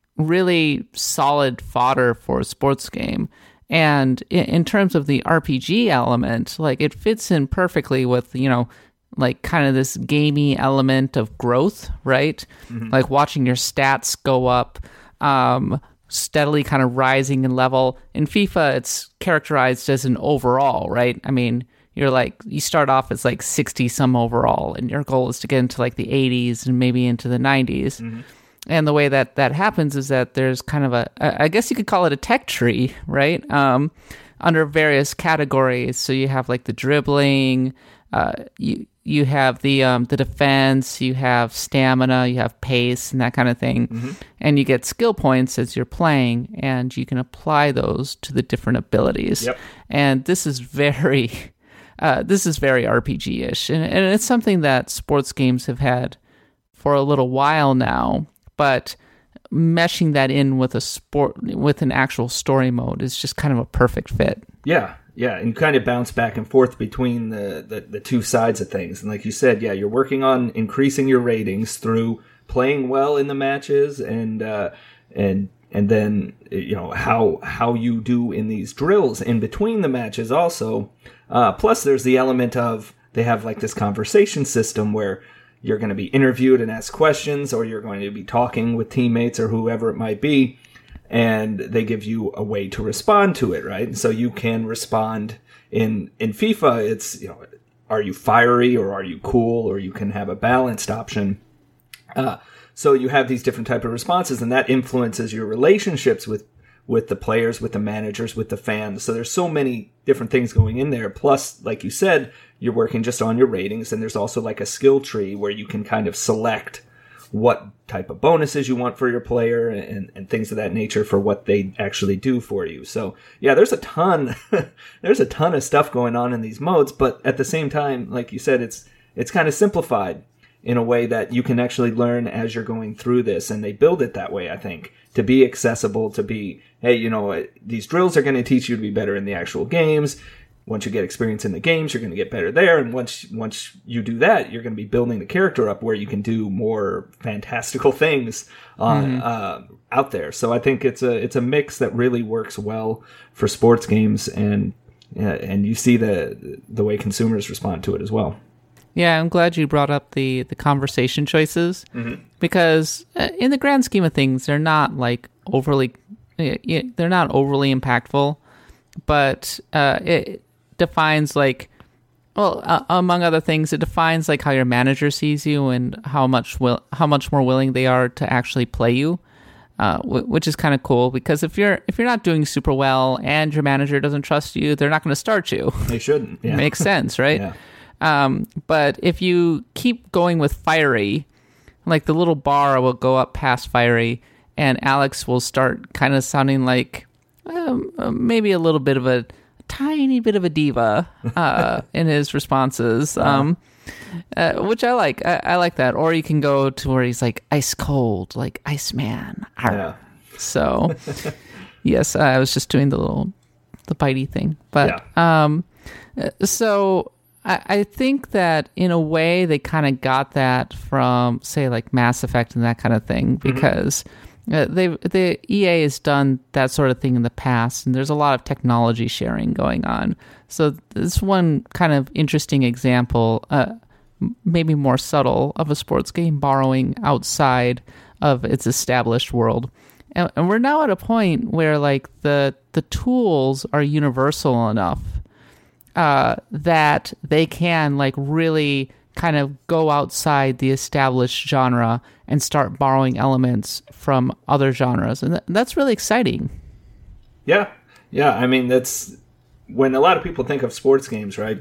really solid fodder for a sports game. And in, in terms of the R P G element, like, it fits in perfectly with, you know, like kind of this gamey element of growth, right? Mm-hmm. Like watching your stats go up, um, steadily kind of rising in level. In FIFA, it's characterized as an overall, right? I mean, you're like, you start off as like sixty some overall, and your goal is to get into like the eighties and maybe into the nineties. Mm-hmm. And the way that that happens is that there's kind of a, I guess you could call it a tech tree, right? Um, under various categories. So you have like the dribbling, uh, you you have the um, the defense, you have stamina, you have pace, and that kind of thing. Mm-hmm. And you get skill points as you're playing, and you can apply those to the different abilities. Yep. And this is very, uh, this is very R P G-ish, and, and it's something that sports games have had for a little while now. But meshing that in with a sport, with an actual story mode, is just kind of a perfect fit. Yeah. Yeah, and kind of bounce back and forth between the, the, the two sides of things. And like you said, yeah, you're working on increasing your ratings through playing well in the matches, and uh, and and then, you know, how how you do in these drills in between the matches also. Uh, plus, there's the element of they have like this conversation system where you're going to be interviewed and asked questions, or you're going to be talking with teammates or whoever it might be. And they give you a way to respond to it, right? And so you can respond in in FIFA. It's, you know, are you fiery or are you cool, or you can have a balanced option. Uh, so you have these different type of responses, and that influences your relationships with with the players, with the managers, with the fans. So there's so many different things going in there. Plus, like you said, you're working just on your ratings, and there's also like a skill tree where you can kind of select what type of bonuses you want for your player and, and things of that nature for what they actually do for you. So yeah, there's a ton, there's a ton of stuff going on in these modes, but at the same time, like you said, it's, it's kind of simplified in a way that you can actually learn as you're going through this. And they build it that way, I think, to be accessible, to be, hey, you know, these drills are going to teach you to be better in the actual games. Once you get experience in the games, you're going to get better there. And once once you do that, you're going to be building the character up where you can do more fantastical things on, mm-hmm. uh, out there. So I think it's a it's a mix that really works well for sports games, and uh, and you see the the way consumers respond to it as well. Yeah, I'm glad you brought up the, the conversation choices, mm-hmm. because uh, in the grand scheme of things, they're not like overly they're not overly impactful, but uh, it defines like, well, uh, among other things, it defines like how your manager sees you and how much will how much more willing they are to actually play you, uh, w- which is kind of cool, because if you're if you're not doing super well and your manager doesn't trust you, they're not going to start you. They shouldn't. Yeah. Makes sense, right? Yeah. Um, but if you keep going with fiery, like the little bar will go up past fiery, and Alex will start kind of sounding like um, maybe a little bit of a tiny bit of a diva uh, in his responses, um, uh, which I like. I, I like that. Or you can go to where he's like ice cold, like Iceman. Yeah. So, yes, I was just doing the little the bitey thing, but yeah. um, so. I think that in a way they kind of got that from, say, like Mass Effect and that kind of thing, because mm-hmm. uh, they the E A has done that sort of thing in the past, and there's a lot of technology sharing going on. So this one kind of interesting example, uh, maybe more subtle, of a sports game borrowing outside of its established world. And, and we're now at a point where like the the tools are universal enough Uh, that they can like really kind of go outside the established genre and start borrowing elements from other genres, and th- that's really exciting. Yeah, yeah. I mean, that's when a lot of people think of sports games, right?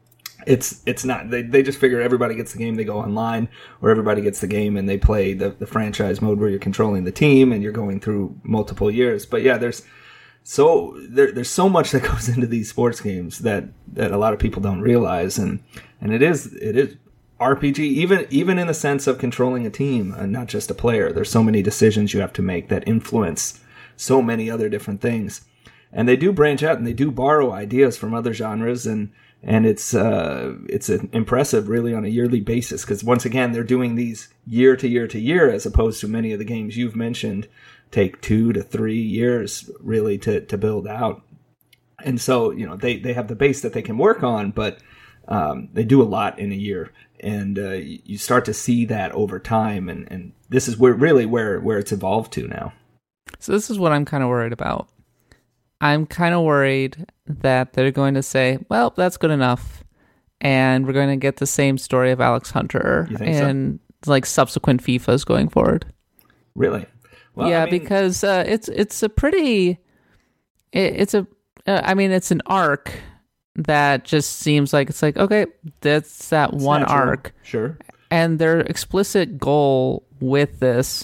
It's it's not. They they just figure everybody gets the game, they go online, or everybody gets the game and they play the the franchise mode where you're controlling the team and you're going through multiple years. But yeah, there's. So there, there's so much that goes into these sports games that, that a lot of people don't realize, and, and it is it is R P G, even even in the sense of controlling a team and not just a player. There's so many decisions you have to make that influence so many other different things, and they do branch out and they do borrow ideas from other genres, and and it's uh it's impressive really on a yearly basis, because once again they're doing these year to year to year, as opposed to many of the games you've mentioned take two to three years really to, to build out. And so, you know, they, they have the base that they can work on, but um, they do a lot in a year. And uh, you start to see that over time. And, and this is where really where, where it's evolved to now. So this is what I'm kind of worried about. I'm kind of worried that they're going to say, well, that's good enough. And we're going to get the same story of Alex Hunter and so? like subsequent FIFAs going forward. Really? Well, yeah, I mean, because uh, it's it's a pretty, it, it's a, uh, I mean, it's an arc that just seems like it's like, okay, that's that one natural. arc. Sure. And their explicit goal with this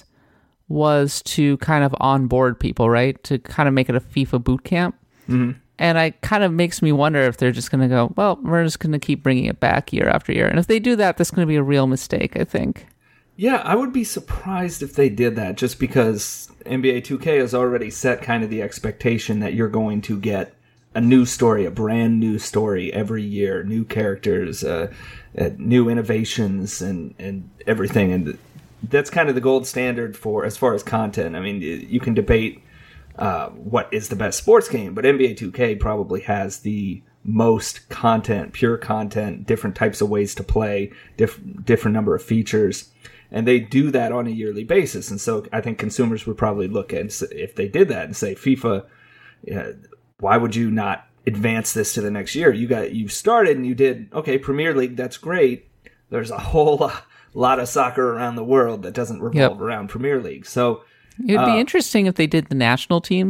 was to kind of onboard people, right? To kind of make it a FIFA boot camp. Mm-hmm. And it kind of makes me wonder if they're just going to go, well, we're just going to keep bringing it back year after year. And if they do that, that's going to be a real mistake, I think. Yeah, I would be surprised if they did that, just because N B A two K has already set kind of the expectation that you're going to get a new story, a brand new story every year, new characters, uh, uh, new innovations, and, and everything. And that's kind of the gold standard for as far as content. I mean, you can debate uh, what is the best sports game, but N B A two K probably has the most content, pure content, different types of ways to play, diff- different number of features. And they do that on a yearly basis. And so I think consumers would probably look at, if they did that and say, FIFA, uh, why would you not advance this to the next year? You got, you started and you did, okay, Premier League, that's great. There's a whole lot of soccer around the world that doesn't revolve yep. around Premier League. So it'd be uh, interesting if they did the national teams.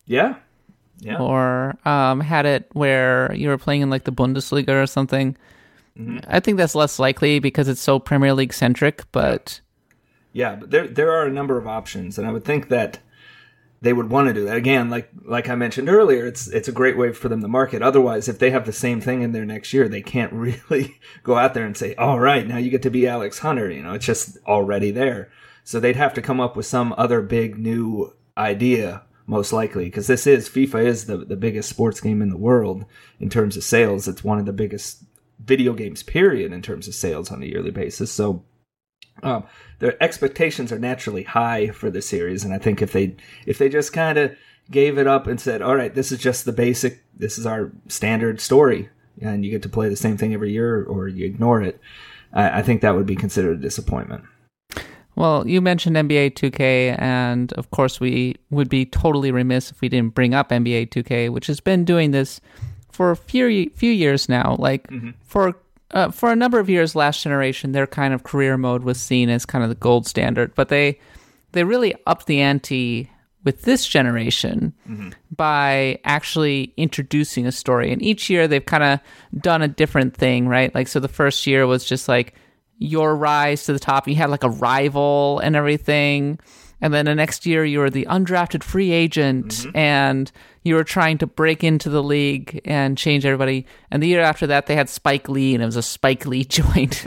Yeah. Yeah. Or um, had it where you were playing in like the Bundesliga or something. Mm-hmm. I think that's less likely because it's so Premier League centric, but yeah, but there there are a number of options, and I would think that they would want to do that. Again, like like I mentioned earlier, it's it's a great way for them to market. Otherwise, if they have the same thing in there next year, they can't really go out there and say, all right, now you get to be Alex Hunter. You know, it's just already there. So they'd have to come up with some other big new idea, most likely, because this is, FIFA is the, the biggest sports game in the world in terms of sales. It's one of the biggest video games, period, in terms of sales on a yearly basis. So Um, their expectations are naturally high for the series, and I think if they if they just kind of gave it up and said, all right, this is just the basic, this is our standard story, and you get to play the same thing every year, or you ignore it, I, I think that would be considered a disappointment. Well, you mentioned N B A two K, and of course we would be totally remiss if we didn't bring up N B A two K, which has been doing this for a few, few years now, like mm-hmm. for Uh, for a number of years last generation, their kind of career mode was seen as kind of the gold standard, but they they really upped the ante with this generation mm-hmm. by actually introducing a story. And each year they've kind of done a different thing, right? Like, so the first year was just like your rise to the top. You had like a rival and everything. And then the next year you were the undrafted free agent mm-hmm. and you were trying to break into the league and change everybody. And the year after that, they had Spike Lee, and it was a Spike Lee joint.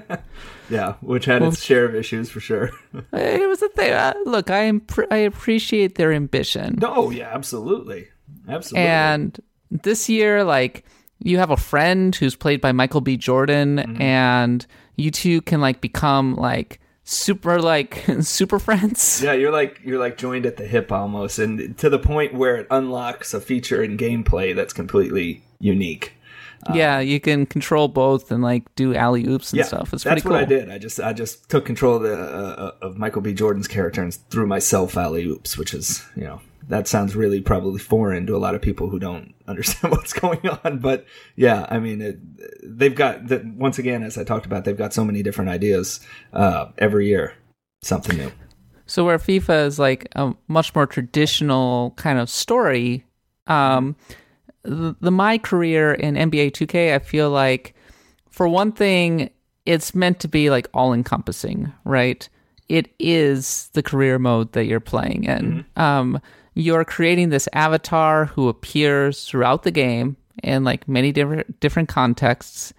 Yeah, which had its share of issues for sure. It was a thing. Uh, look, I am pr- I appreciate their ambition. No, yeah, absolutely. Absolutely. And this year, like, you have a friend who's played by Michael B. Jordan, mm-hmm. and you two can, like, become, like, super like super friends. Yeah, you're like you're like joined at the hip almost, and to the point where it unlocks a feature in gameplay that's completely unique. Yeah, um, you can control both and like do alley oops and yeah, stuff. It's that's pretty cool. What I did. I just I just took control of the uh, of Michael B. Jordan's character and threw myself alley oops, which is, you know, that sounds really probably foreign to a lot of people who don't understand what's going on. But yeah, I mean, it, they've got, the, once again, as I talked about, they've got so many different ideas uh, every year, something new. So where FIFA is like a much more traditional kind of story, um, the, the my career in N B A two K, I feel like, for one thing, it's meant to be like all-encompassing, right? It is the career mode that you're playing in. Mm-hmm. Um, you're creating this avatar who appears throughout the game in like many different different contexts,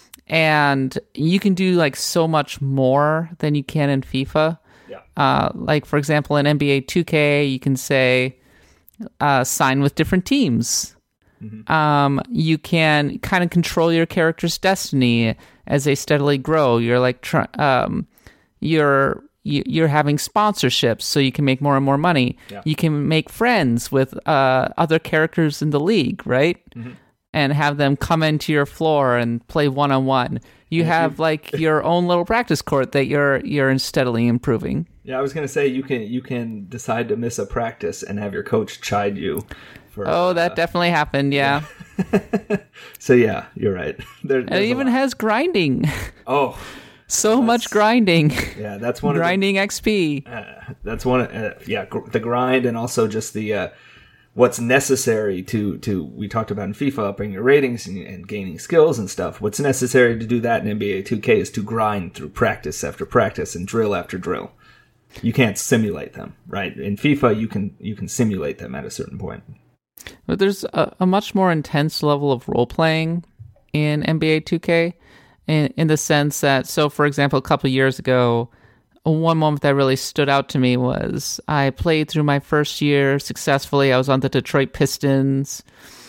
and you can do like so much more than you can in FIFA. Yeah. Uh, like for example, in N B A two K, you can say uh, sign with different teams. Mm-hmm. Um, you can kind of control your character's destiny as they steadily grow. You're like tr- um, you're you're having sponsorships so you can make more and more money. Yeah. You can make friends with uh, other characters in the league, right? Mm-hmm. And have them come into your floor and play one-on-one. You and have you, like your own little practice court that you're you're steadily improving. Yeah, I was going to say you can you can decide to miss a practice and have your coach chide you. For, oh, that uh, definitely happened, yeah. yeah. So yeah, you're right. There, it even has grinding. Oh. So much grinding. Yeah, that's one grinding of the, X P. Uh, that's one. Of, uh, yeah, gr- the grind, and also just the uh, what's necessary to to. We talked about in FIFA upping your ratings and, and gaining skills and stuff. What's necessary to do that in N B A two K is to grind through practice after practice and drill after drill. You can't simulate them, right? In FIFA, you can you can simulate them at a certain point. But there's a, a much more intense level of role playing in N B A two K. In, in the sense that, so for example, a couple of years ago, one moment that really stood out to me was I played through my first year successfully. I was on the Detroit Pistons,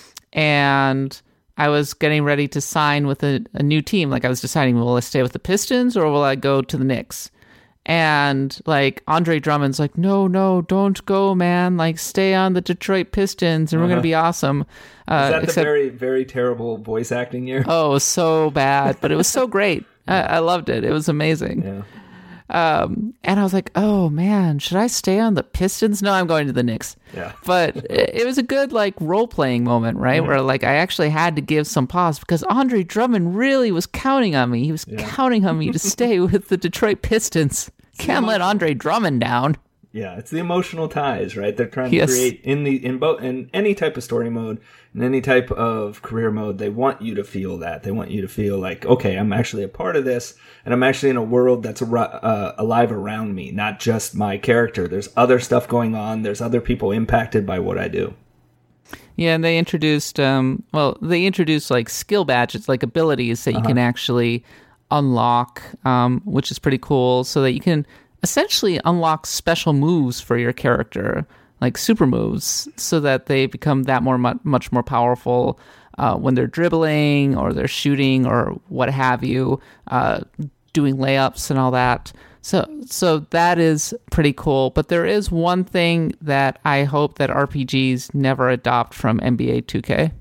and I was getting ready to sign with a, a new team. Like, I was deciding, will I stay with the Pistons or will I go to the Knicks? And like Andre Drummond's like, no, no, don't go, man. Like, stay on the Detroit Pistons, and uh-huh. we're gonna be awesome. Uh, Is that except, the very, very terrible voice acting year? Oh, it was so bad, but it was so great. I, I loved it. It was amazing. Yeah. Um, and I was like, oh man, should I stay on the Pistons? No, I'm going to the Knicks. Yeah. But it, it was a good like role playing moment, right? Mm-hmm. Where like I actually had to give some pause because Andre Drummond really was counting on me. He was yeah. counting on me to stay with the Detroit Pistons. Can't let Andre Drummond down. Yeah, it's the emotional ties, right? They're trying to yes. create in the in both in any type of story mode, in any type of career mode. They want you to feel that. They want you to feel like, okay, I'm actually a part of this, and I'm actually in a world that's uh, alive around me, not just my character. There's other stuff going on. There's other people impacted by what I do. Yeah, and they introduced, um, well, they introduced like skill badges, like abilities that you uh-huh. can actually unlock, um, which is pretty cool, so that you can essentially unlock special moves for your character, like super moves, so that they become that more much more powerful uh, when they're dribbling or they're shooting or what have you, uh, doing layups and all that. So, so that is pretty cool. But there is one thing that I hope that R P Gs never adopt from N B A two K.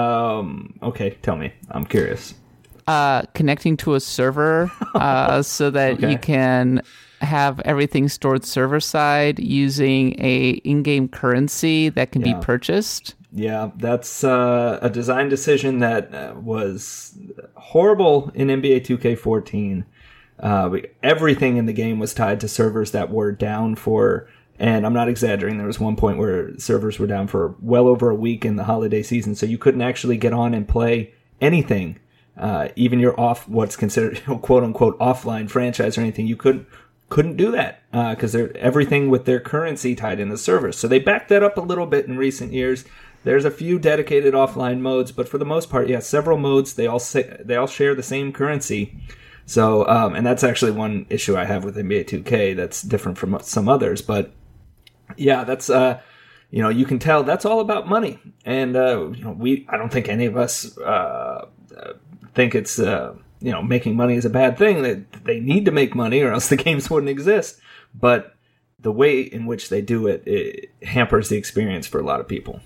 Um. Okay, tell me. I'm curious. Uh, connecting to a server, uh, so that okay. you can have everything stored server side using a in-game currency that can yeah. be purchased. Yeah, that's uh, a design decision that uh, was horrible in N B A two K fourteen. Uh, we, everything in the game was tied to servers that were down for, and I'm not exaggerating, there was one point where servers were down for well over a week in the holiday season, so you couldn't actually get on and play anything. Uh, even your off, what's considered quote-unquote offline franchise or anything, you couldn't couldn't do that because uh, they're everything with their currency tied in the servers. So they backed that up a little bit in recent years. There's a few dedicated offline modes, but for the most part, yeah, several modes. They all say, they all share the same currency. So, um, and that's actually one issue I have with N B A two K that's different from some others. But yeah, that's uh, you know, you can tell that's all about money. And uh, you know, we I don't think any of us uh, think it's. Uh, you know, making money is a bad thing. That they need to make money or else the games wouldn't exist. But the way in which they do it, it hampers the experience for a lot of people.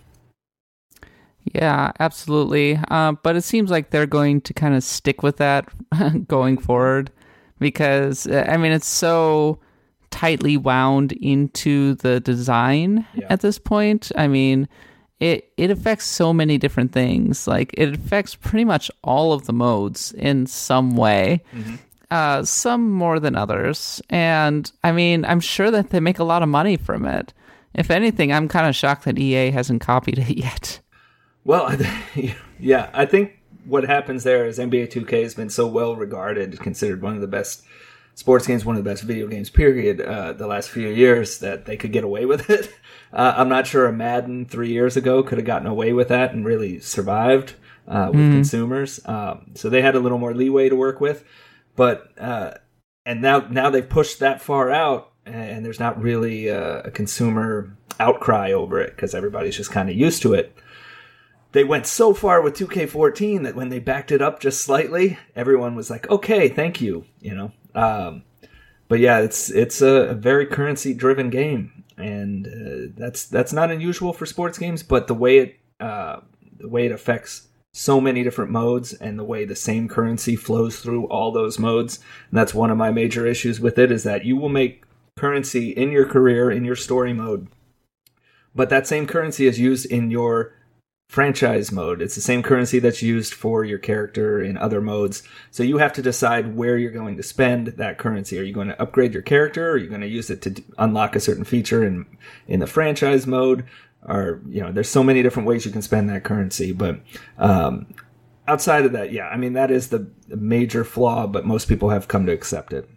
Yeah, absolutely. Uh, but it seems like they're going to kind of stick with that going forward because, I mean, it's so tightly wound into the design yeah. at this point. I mean, It it affects so many different things. Like, it affects pretty much all of the modes in some way, mm-hmm. uh, some more than others. And, I mean, I'm sure that they make a lot of money from it. If anything, I'm kind of shocked that E A hasn't copied it yet. Well, yeah, I think what happens there is N B A two K has been so well regarded, considered one of the best sports games, one of the best video games, period, uh, the last few years, that they could get away with it. Uh, I'm not sure a Madden three years ago could have gotten away with that and really survived uh, with mm. consumers. Um, so they had a little more leeway to work with. But uh, and now now they've pushed that far out, and there's not really a, a consumer outcry over it because everybody's just kind of used to it. They went so far with two K fourteen that when they backed it up just slightly, everyone was like, "Okay, thank you," you know. Um, but yeah, it's it's a, a very currency-driven game, and uh, that's that's not unusual for sports games. But the way it uh, the way it affects so many different modes, and the way the same currency flows through all those modes, and that's one of my major issues with it, is that you will make currency in your career, in your story mode, but that same currency is used in your franchise mode. It's the same currency that's used for your character in other modes. So you have to decide where you're going to spend that currency. Are you going to upgrade your character? Are you going to use it to unlock a certain feature in in the franchise mode? Or, you know, there's so many different ways you can spend that currency. But um, outside of that, yeah, I mean, that is the major flaw, but most people have come to accept it.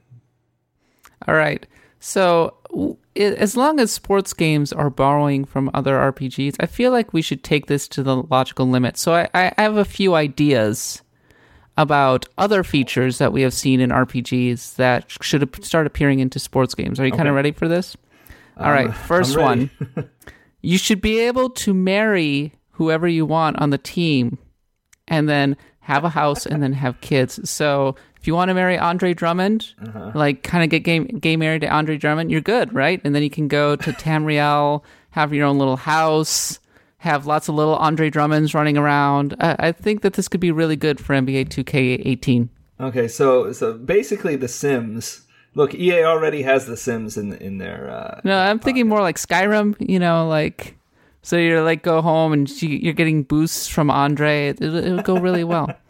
All right. So as long as sports games are borrowing from other R P Gs, I feel like we should take this to the logical limit. So I, I have a few ideas about other features that we have seen in R P Gs that should start appearing into sports games. Are you okay. kind of ready for this? All um, right, first one. You should be able to marry whoever you want on the team and then have a house and then have kids. So if you want to marry Andre Drummond, uh-huh. like kind of get gay, gay married to Andre Drummond, you're good, right? And then you can go to Tamriel, have your own little house, have lots of little Andre Drummonds running around. I, I think that this could be really good for N B A two K eighteen. Okay, so so basically The Sims. Look, E A already has The Sims in in their. Uh, no, I'm pocket. thinking more like Skyrim. You know, like so you're like go home and you're getting boosts from Andre. It, it would go really well.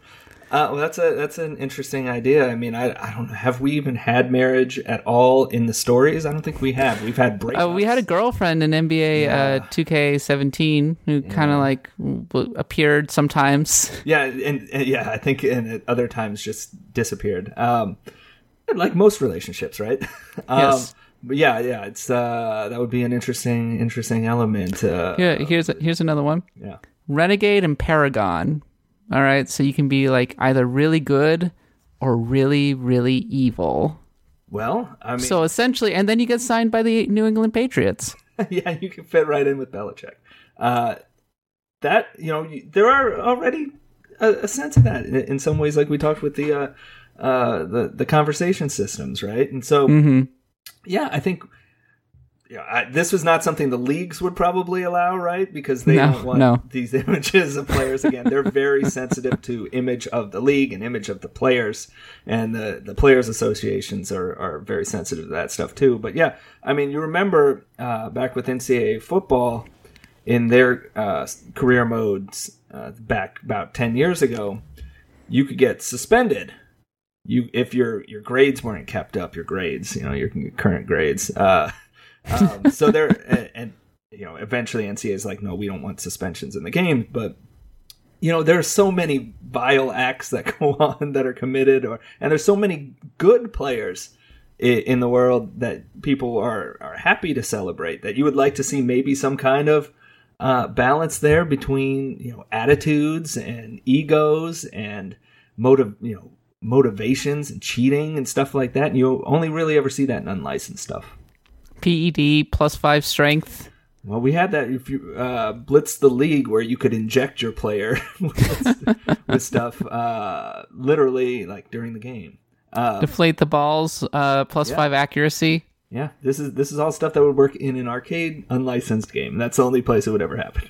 Uh, well, that's a that's an interesting idea. I mean, I I don't know. Have we even had marriage at all in the stories? I don't think we have. We've had breakups. Uh, we had a girlfriend in N B A Yeah. uh, two K seventeen who Yeah. kind of like w- appeared sometimes. Yeah, and, and yeah, I think and at other times just disappeared. Um, like most relationships, right? um, Yes. But yeah, yeah, it's uh, that would be an interesting interesting element. Uh, Here, here's here's another one. yeah. Renegade and Paragon. All right, so you can be like either really good or really, really evil. Well, I mean, So essentially, and then you get signed by the New England Patriots. yeah, you can fit right in with Belichick. Uh, that you know, you, there are already a, a sense of that in, in some ways, like we talked with the uh, uh, the the conversation systems, right? And so, Mm-hmm. yeah, I think. Yeah, I, this was not something the leagues would probably allow, right? Because they No, don't want no. these images of players. Again, they're very sensitive to image of the league and image of the players, and the, the players' associations are, are very sensitive to that stuff too. But yeah, I mean, you remember uh, back with N C double A football in their uh, career modes uh, back about ten years ago, you could get suspended. You if your your grades weren't kept up, your grades, you know, your current grades. Uh, um, so there, and, and you know, eventually N C double A is like, no, we don't want suspensions in the game. But you know, there are so many vile acts that go on that are committed, or and there's so many good players in, in the world that people are are happy to celebrate. That you would like to see maybe some kind of uh, balance there between you know attitudes and egos and motive, you know, motivations and cheating and stuff like that. And you only really ever see that in unlicensed stuff. P E D plus five strength. Well, we had that if you uh, Blitz the League, where you could inject your player with, with stuff, uh, literally like during the game. Uh, Deflate the balls, uh, plus Yeah. five accuracy. yeah, this is this is all stuff that would work in an arcade unlicensed game. That's the only place it would ever happen.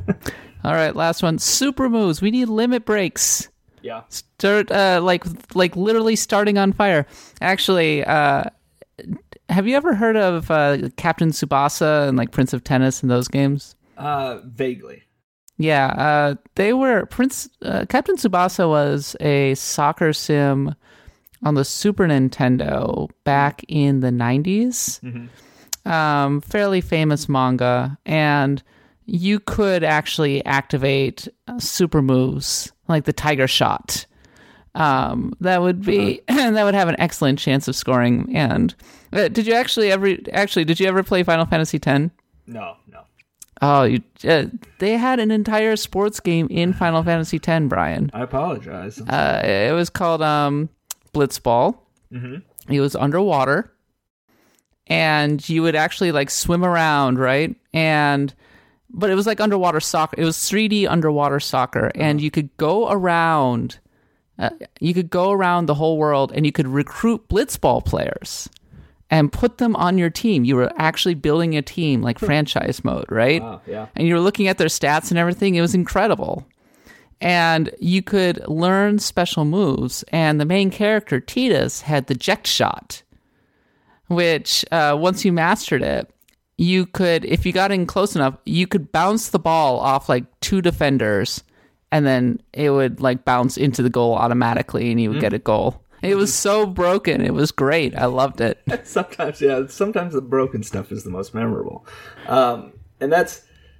All right, last one. Super moves. We need limit breaks. Yeah, Start uh, like like literally starting on fire. Actually, uh, have you ever heard of uh, Captain Tsubasa and like Prince of Tennis and those games? uh, vaguely. Yeah, uh, they were Prince uh, Captain Tsubasa was a soccer sim on the Super Nintendo back in the nineties. Mm-hmm. Um, fairly famous manga, and you could actually activate uh, super moves like the Tiger Shot. Um, that would be that would have an excellent chance of scoring. And uh, did you actually ever actually did you ever play Final Fantasy X? No, no. Oh, you, uh, they had an entire sports game in Final Fantasy X, Brian. I apologize. Uh, it was called um, Blitzball. Mm-hmm. It was underwater, and you would actually like swim around, right? And but it was like underwater soccer. It was three D underwater soccer, and you could go around. Uh, you could go around the whole world, and you could recruit Blitzball players and put them on your team. You were actually building a team, like franchise mode, right? Wow, yeah. And you were looking at their stats and everything. It was incredible. And you could learn special moves. And the main character, Tidus, had the Ject Shot, which uh, once you mastered it, you could, if you got in close enough, you could bounce the ball off like two defenders, and then it would like bounce into the goal automatically, and you would mm. get a goal. It was so broken. It was great. I loved it. Sometimes, yeah. Sometimes the broken stuff is the most memorable, um, and that's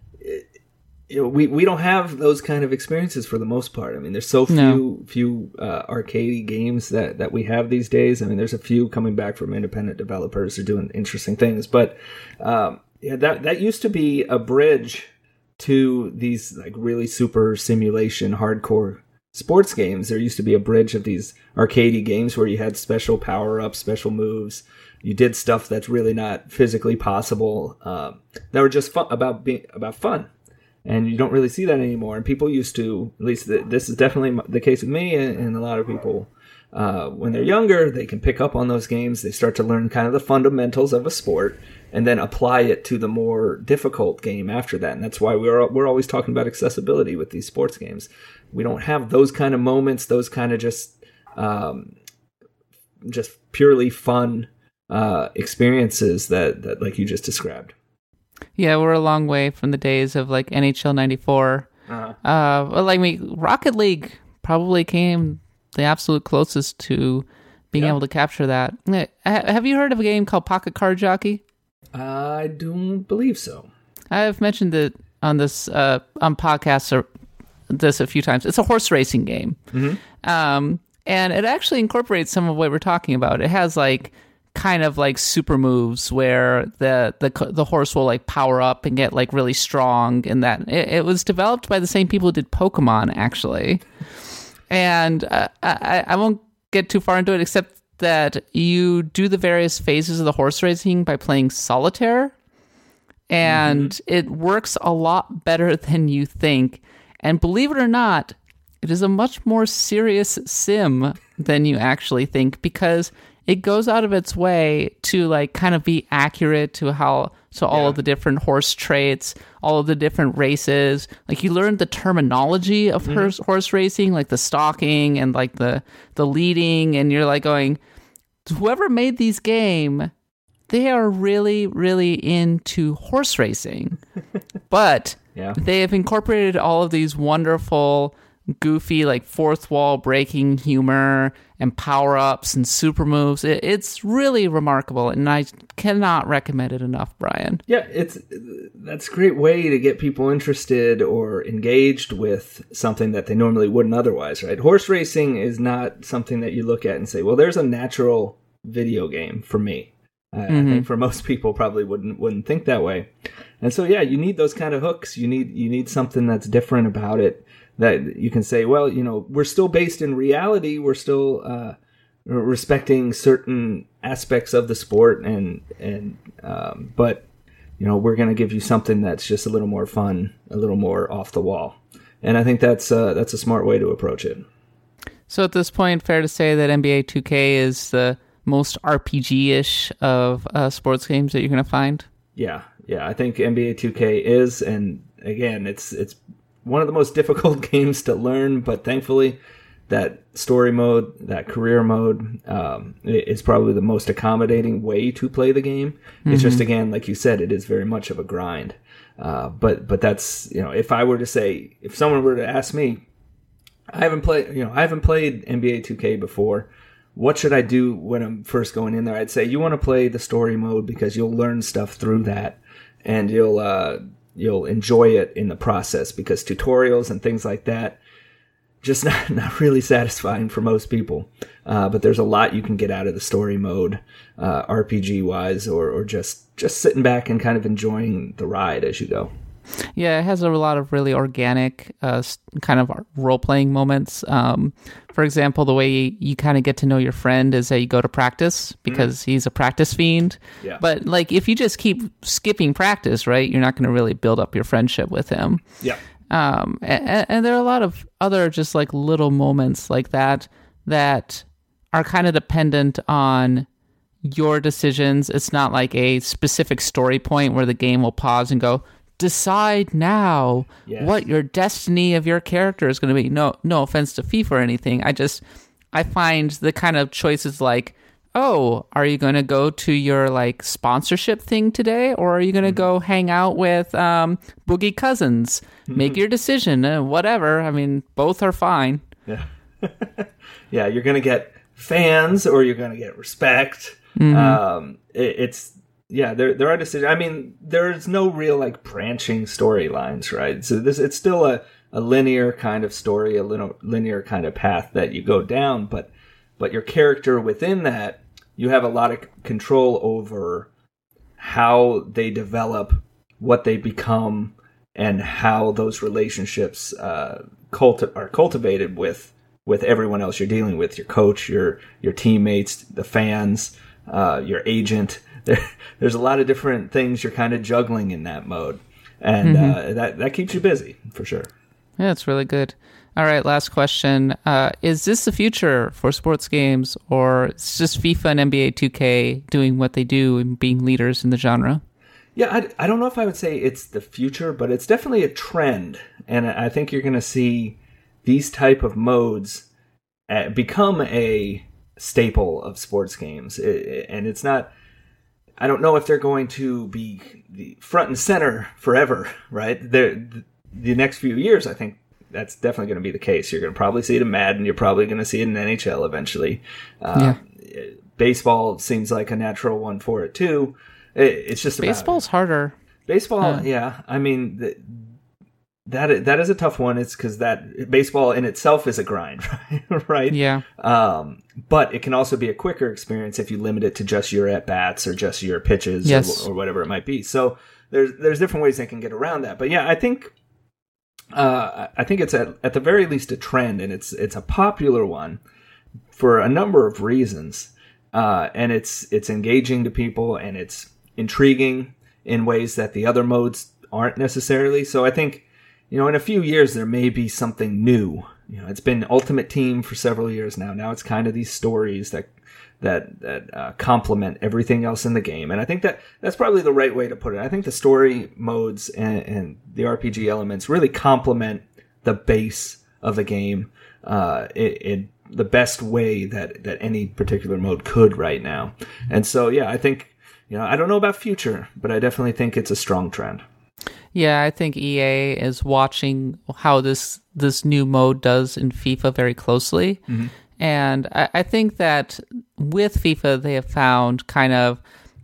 you know we, we don't have those kind of experiences for the most part. I mean, there's so few no. few uh, arcade games that, that we have these days. I mean, there's a few coming back from independent developers who are doing interesting things, but um, yeah, that that used to be a bridge to these like really super simulation hardcore sports games. There used to be a bridge of these arcadey games where you had special power-ups, special moves. You did stuff that's really not physically possible. Um, that were just fun, about being about fun, and you don't really see that anymore. And people used to, at least th- this is definitely the case with me and, and a lot of people. Uh, when they're younger, they can pick up on those games. They start to learn kind of the fundamentals of a sport, and then apply it to the more difficult game after that. And that's why we're we're always talking about accessibility with these sports games. We don't have those kind of moments, those kind of just um, just purely fun uh, experiences that, that, like you just described. Yeah, we're a long way from the days of like N H L ninety-four. Uh-huh. Uh, well, like me, Rocket League probably came the absolute closest to being yeah. able to capture that. Have you heard of a game called Pocket Card Jockey? I don't believe so. I've mentioned it on this uh, on podcasts or this a few times. It's a horse racing game, mm-hmm. um, and it actually incorporates some of what we're talking about. It has like kind of like super moves where the the the horse will like power up and get like really strong, and that it, it was developed by the same people who did Pokemon actually. And uh, I, I won't get too far into it, except that you do the various phases of the horse racing by playing solitaire, and mm-hmm. it works a lot better than you think. And believe it or not, it is a much more serious sim than you actually think, because it goes out of its way to like kind of be accurate to how to all yeah. of the different horse traits, all of the different races. Like you learn the terminology of mm-hmm. horse, horse racing, like the stalking and like the the leading, and you're like going, whoever made these game, they are really, really into horse racing. But yeah. they have incorporated all of these wonderful, goofy, like fourth wall breaking humor and power-ups and super moves. It, it's really remarkable, and I cannot recommend it enough, Brian. Yeah, it's that's a great way to get people interested or engaged with something that they normally wouldn't otherwise, right? Horse racing is not something that you look at and say, well, there's a natural video game for me. I, mm-hmm. I think for most people probably wouldn't wouldn't think that way. And so, yeah, you need those kind of hooks. You need you need something that's different about it, that you can say, well, you know, we're still based in reality. We're still uh, respecting certain aspects of the sport, and and um, but you know, we're going to give you something that's just a little more fun, a little more off the wall. And I think that's uh, that's a smart way to approach it. So at this point, fair to say that N B A two K is the most R P G-ish of uh, sports games that you're going to find? Yeah, yeah, I think N B A two K is, and again, it's it's one of the most difficult games to learn, but thankfully that story mode, that career mode, um, is probably the most accommodating way to play the game. Mm-hmm. It's just, again, like you said, it is very much of a grind. Uh, but but that's, you know, if I were to say, if someone were to ask me, I haven't played, you know, I haven't played N B A two K before, what should I do when I'm first going in there? I'd say you want to play the story mode because you'll learn stuff through that, and you'll uh, you'll enjoy it in the process, because tutorials and things like that just not, not really satisfying for most people. Uh, but there's a lot you can get out of the story mode, uh, R P G wise, or, or just, just sitting back and kind of enjoying the ride as you go. Yeah, it has a lot of really organic uh, kind of role-playing moments. Um, for example, the way you, you kind of get to know your friend is that you go to practice, because mm-hmm. he's a practice fiend. Yeah. But like, if you just keep skipping practice, right, you're not going to really build up your friendship with him. Yeah. Um, and, and there are a lot of other just like little moments like that that are kind of dependent on your decisions. It's not like a specific story point where the game will pause and go, decide now yes. what your destiny of your character is going to be. No, no offense to FIFA or anything. I just, I find the kind of choices like, oh, are you going to go to your like sponsorship thing today, or are you going to mm-hmm. go hang out with um, Boogie Cousins? Mm-hmm. Make your decision. Uh, whatever. I mean, both are fine. Yeah, yeah. You're going to get fans, or you're going to get respect. Mm-hmm. Um, it, it's yeah. There, there are decisions. I mean, there's no real like branching storylines, right? So this, it's still a, a linear kind of story, a little linear kind of path that you go down, but but your character within that, you have a lot of control over how they develop, what they become, and how those relationships uh, culti- are cultivated with with everyone else you're dealing with, your coach, your your teammates, the fans, uh, your agent. There, there's a lot of different things you're kind of juggling in that mode, and mm-hmm. uh, that that keeps you busy for sure. Yeah, it's really good. All right, last question. Uh, is this the future for sports games, or is just FIFA and N B A two K doing what they do and being leaders in the genre? Yeah, I, I don't know if I would say it's the future, but it's definitely a trend. And I think you're going to see these type of modes uh, become a staple of sports games. It, and it's not, I don't know if they're going to be the front and center forever, right? They're, the next few years, I think, that's definitely going to be the case. You're going to probably see it in Madden. You're probably going to see it in N H L eventually. Uh, yeah. Baseball seems like a natural one for it too. It, it's just about baseball's harder. Baseball, uh, yeah. I mean, th- that that is a tough one. It's because that baseball in itself is a grind, right? right? Yeah. Um, but it can also be a quicker experience if you limit it to just your at bats or just your pitches, yes. or, or whatever it might be. So there's there's different ways they can get around that. But yeah, I think uh, I think it's at at the very least a trend, and it's it's a popular one for a number of reasons. Uh, and it's it's engaging to people, and it's intriguing in ways that the other modes aren't necessarily. So I think, you know, in a few years, there may be something new. You know, it's been Ultimate Team for several years now. Now it's kind of these stories that that that uh, complement everything else in the game. And I think that that's probably the right way to put it. I think the story modes and, and the R P G elements really complement the base of the game uh, in, in the best way that, that any particular mode could right now. And so, yeah, I think, you know, I don't know about future, but I definitely think it's a strong trend. Yeah, I think E A is watching how this this new mode does in FIFA very closely. Mm-hmm. And I, I think that with FIFA, they have found kind of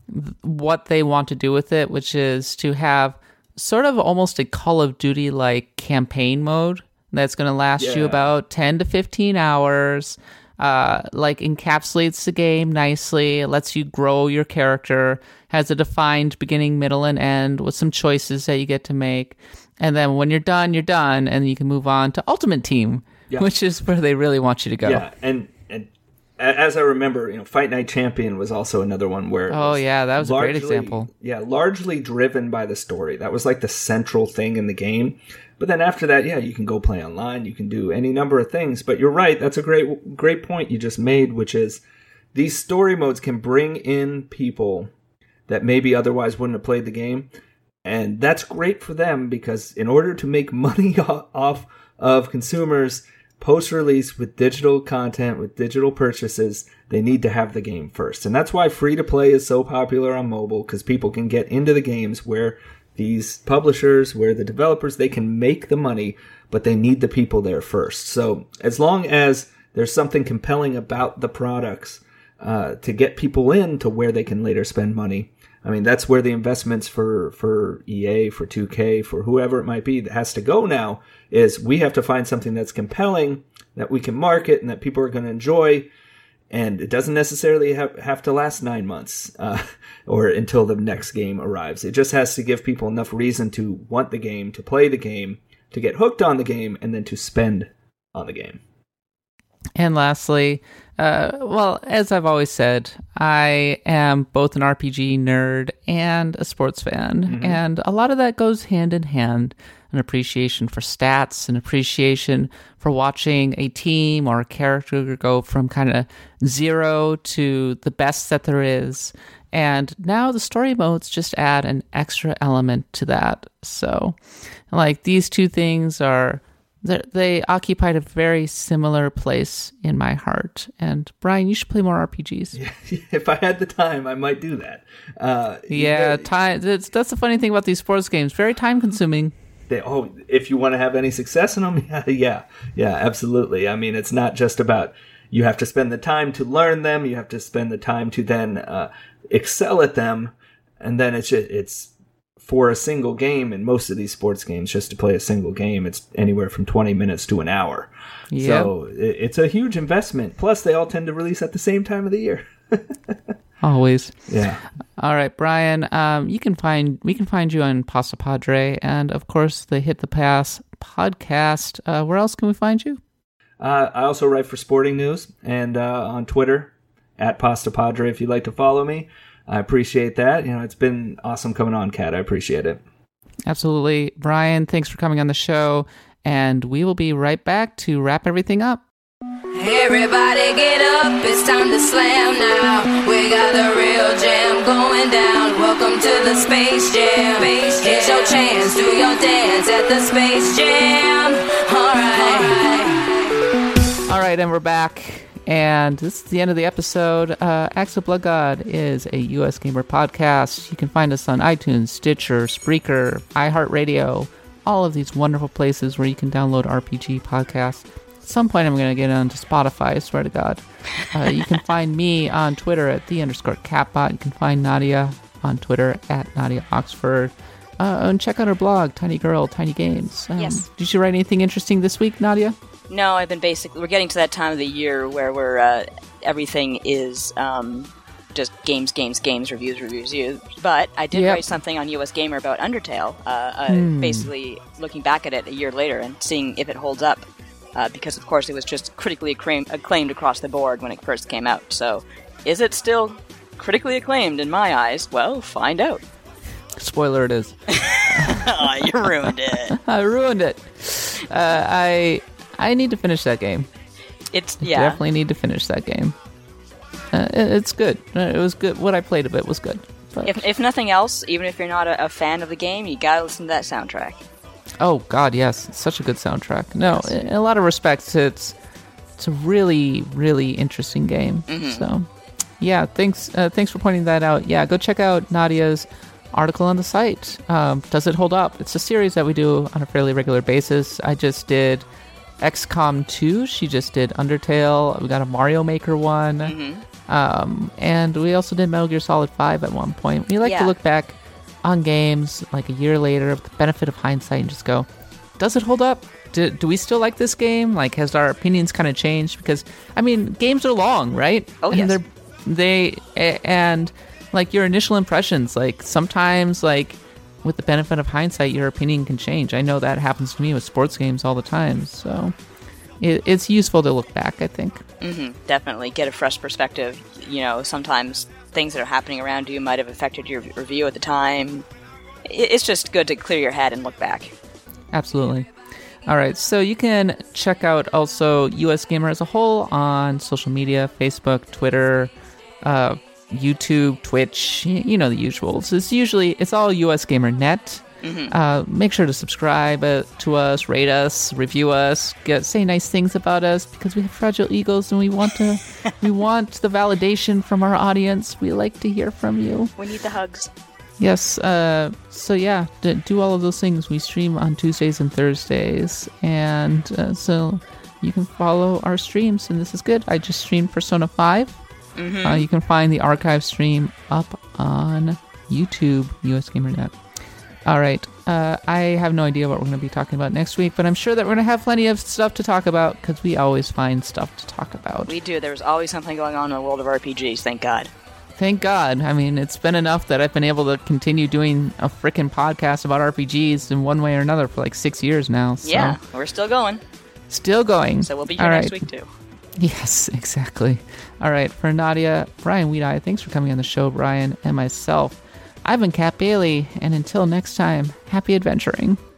what they want to do with it, which is to have sort of almost a Call of Duty-like campaign mode that's going to last yeah. you about ten to fifteen hours. Uh, like encapsulates the game nicely. It lets you grow your character, has a defined beginning, middle, and end with some choices that you get to make. And then when you're done, you're done, and you can move on to Ultimate Team, yeah. which is where they really want you to go. Yeah, and, and as I remember, you know, Fight Night Champion was also another one where oh yeah, that was largely, a great example. Yeah, largely driven by the story. That was like the central thing in the game. But then after that, yeah, you can go play online. You can do any number of things. But you're right. That's a great, great point you just made, which is these story modes can bring in people that maybe otherwise wouldn't have played the game. And that's great for them because in order to make money off of consumers post-release with digital content, with digital purchases, they need to have the game first. And that's why free-to-play is so popular on mobile, because people can get into the games where these publishers, where the developers, they can make the money, but they need the people there first. So as long as there's something compelling about the products uh, to get people in to where they can later spend money, I mean, that's where the investments for, for E A, for two K, for whoever it might be that has to go now, is we have to find something that's compelling, that we can market, and that people are going to enjoy. And it doesn't necessarily have, have to last nine months uh, or until the next game arrives. It just has to give people enough reason to want the game, to play the game, to get hooked on the game, and then to spend on the game. And lastly, uh, well, as I've always said, I am both an R P G nerd and a sports fan. Mm-hmm. And a lot of that goes hand in hand. An appreciation for stats, an appreciation for watching a team or a character go from kind of zero to the best that there is. And now the story modes just add an extra element to that. So, like, these two things are, they occupied a very similar place in my heart. And Brian, you should play more R P Gs. Yeah, if I had the time, I might do that. Uh, yeah, time. That's, that's the funny thing about these sports games. Very time consuming. They, oh, if you want to have any success in them, yeah, yeah, yeah, absolutely. I mean, it's not just about you have to spend the time to learn them. You have to spend the time to then uh, excel at them, and then it's just, it's for a single game. In most of these sports games, just to play a single game, it's anywhere from twenty minutes to an hour. Yep. So it, it's a huge investment. Plus, they all tend to release at the same time of the year. Always. Yeah. All right, Brian. Um, you can find we can find you on Pasta Padre, and of course the Hit the Pass podcast. Uh, where else can we find you? Uh, I also write for Sporting News and uh, on Twitter at Pasta Padre. If you'd like to follow me, I appreciate that. You know, it's been awesome coming on, Kat. I appreciate it. Absolutely, Brian. Thanks for coming on the show, and we will be right back to wrap everything up. Everybody get up, it's time to slam now. We got the real jam going down. Welcome to the Space Jam. Here's your chance, do your dance at the Space Jam. Alright. Alright, and we're back. And this is the end of the episode. Uh, Axe of Blood God is a U S Gamer podcast. You can find us on iTunes, Stitcher, Spreaker, iHeartRadio, all of these wonderful places where you can download R P G podcasts. At some point, I'm going to get onto Spotify, I swear to God. Uh, you can find me on Twitter at the underscore catbot. You can find Nadia on Twitter at Nadia Oxford. Uh, and check out her blog, Tiny Girl, Tiny Games. Um, yes. Did you write anything interesting this week, Nadia? No, I've been basically... We're getting to that time of the year where we're uh, everything is um, just games, games, games, reviews, reviews, reviews. But I did yep. write something on U S Gamer about Undertale, uh, uh, hmm. basically looking back at it a year later and seeing if it holds up. Uh, because, of course, it was just critically acclaimed, acclaimed across the board when it first came out. So, is it still critically acclaimed in my eyes? Well, find out. Spoiler it is. Oh, you ruined it. I ruined it. Uh, I I need to finish that game. It's yeah. I definitely need to finish that game. Uh, it, it's good. It was good. What I played of it was good. But... If if nothing else, even if you're not a, a fan of the game, you gotta listen to that soundtrack. Oh God, yes, it's such a good soundtrack. No, yes. in a lot of respects, it's it's a really really interesting game. Mm-hmm. So, yeah, thanks uh, thanks for pointing that out. Yeah, go check out Nadia's article on the site. Um, Does it hold up? It's a series that we do on a fairly regular basis. I just did X COM two. She just did Undertale. We got a Mario Maker one. Mm-hmm. Um, and we also did Metal Gear Solid five at one point. We like yeah. to look back on games like a year later with the benefit of hindsight and just go, does it hold up? Do, do we still like this game? Like, has our opinions kind of changed? Because, I mean, games are long, right? Oh, and yes. They're, they, and... like your initial impressions, like sometimes like with the benefit of hindsight, your opinion can change. I know that happens to me with sports games all the time. So it, it's useful to look back, I think. Mm-hmm, definitely. Get a fresh perspective. You know, sometimes things that are happening around you might have affected your review at the time. It's just good to clear your head and look back. Absolutely. All right. So you can check out also U S Gamer as a whole on social media, Facebook, Twitter, uh, YouTube, Twitch, you know the usuals. It's usually, it's all U S Gamer Net. Mm-hmm. Uh, make sure to subscribe uh, to us, rate us, review us, get, say nice things about us because we have fragile egos and we want to, we want the validation from our audience. We like to hear from you. We need the hugs. Yes. Uh, so yeah, d- do all of those things. We stream on Tuesdays and Thursdays, and uh, so you can follow our streams. And this is good. I just streamed Persona five. Mm-hmm. Uh, you can find the archive stream up on YouTube, U S Gamer Net. All right. Uh, I have no idea what we're going to be talking about next week, but I'm sure that we're going to have plenty of stuff to talk about because we always find stuff to talk about. We do. There's always something going on in the world of R P Gs, thank God. Thank God. I mean, it's been enough that I've been able to continue doing a frickin' podcast about R P Gs in one way or another for like six years now. So. Yeah, we're still going. Still going. So we'll be here All next right. week, too. Yes, exactly. All right, for Nadia, Brian Weedeye, thanks for coming on the show, Brian, and myself. I've been Kat Bailey, and until next time, happy adventuring.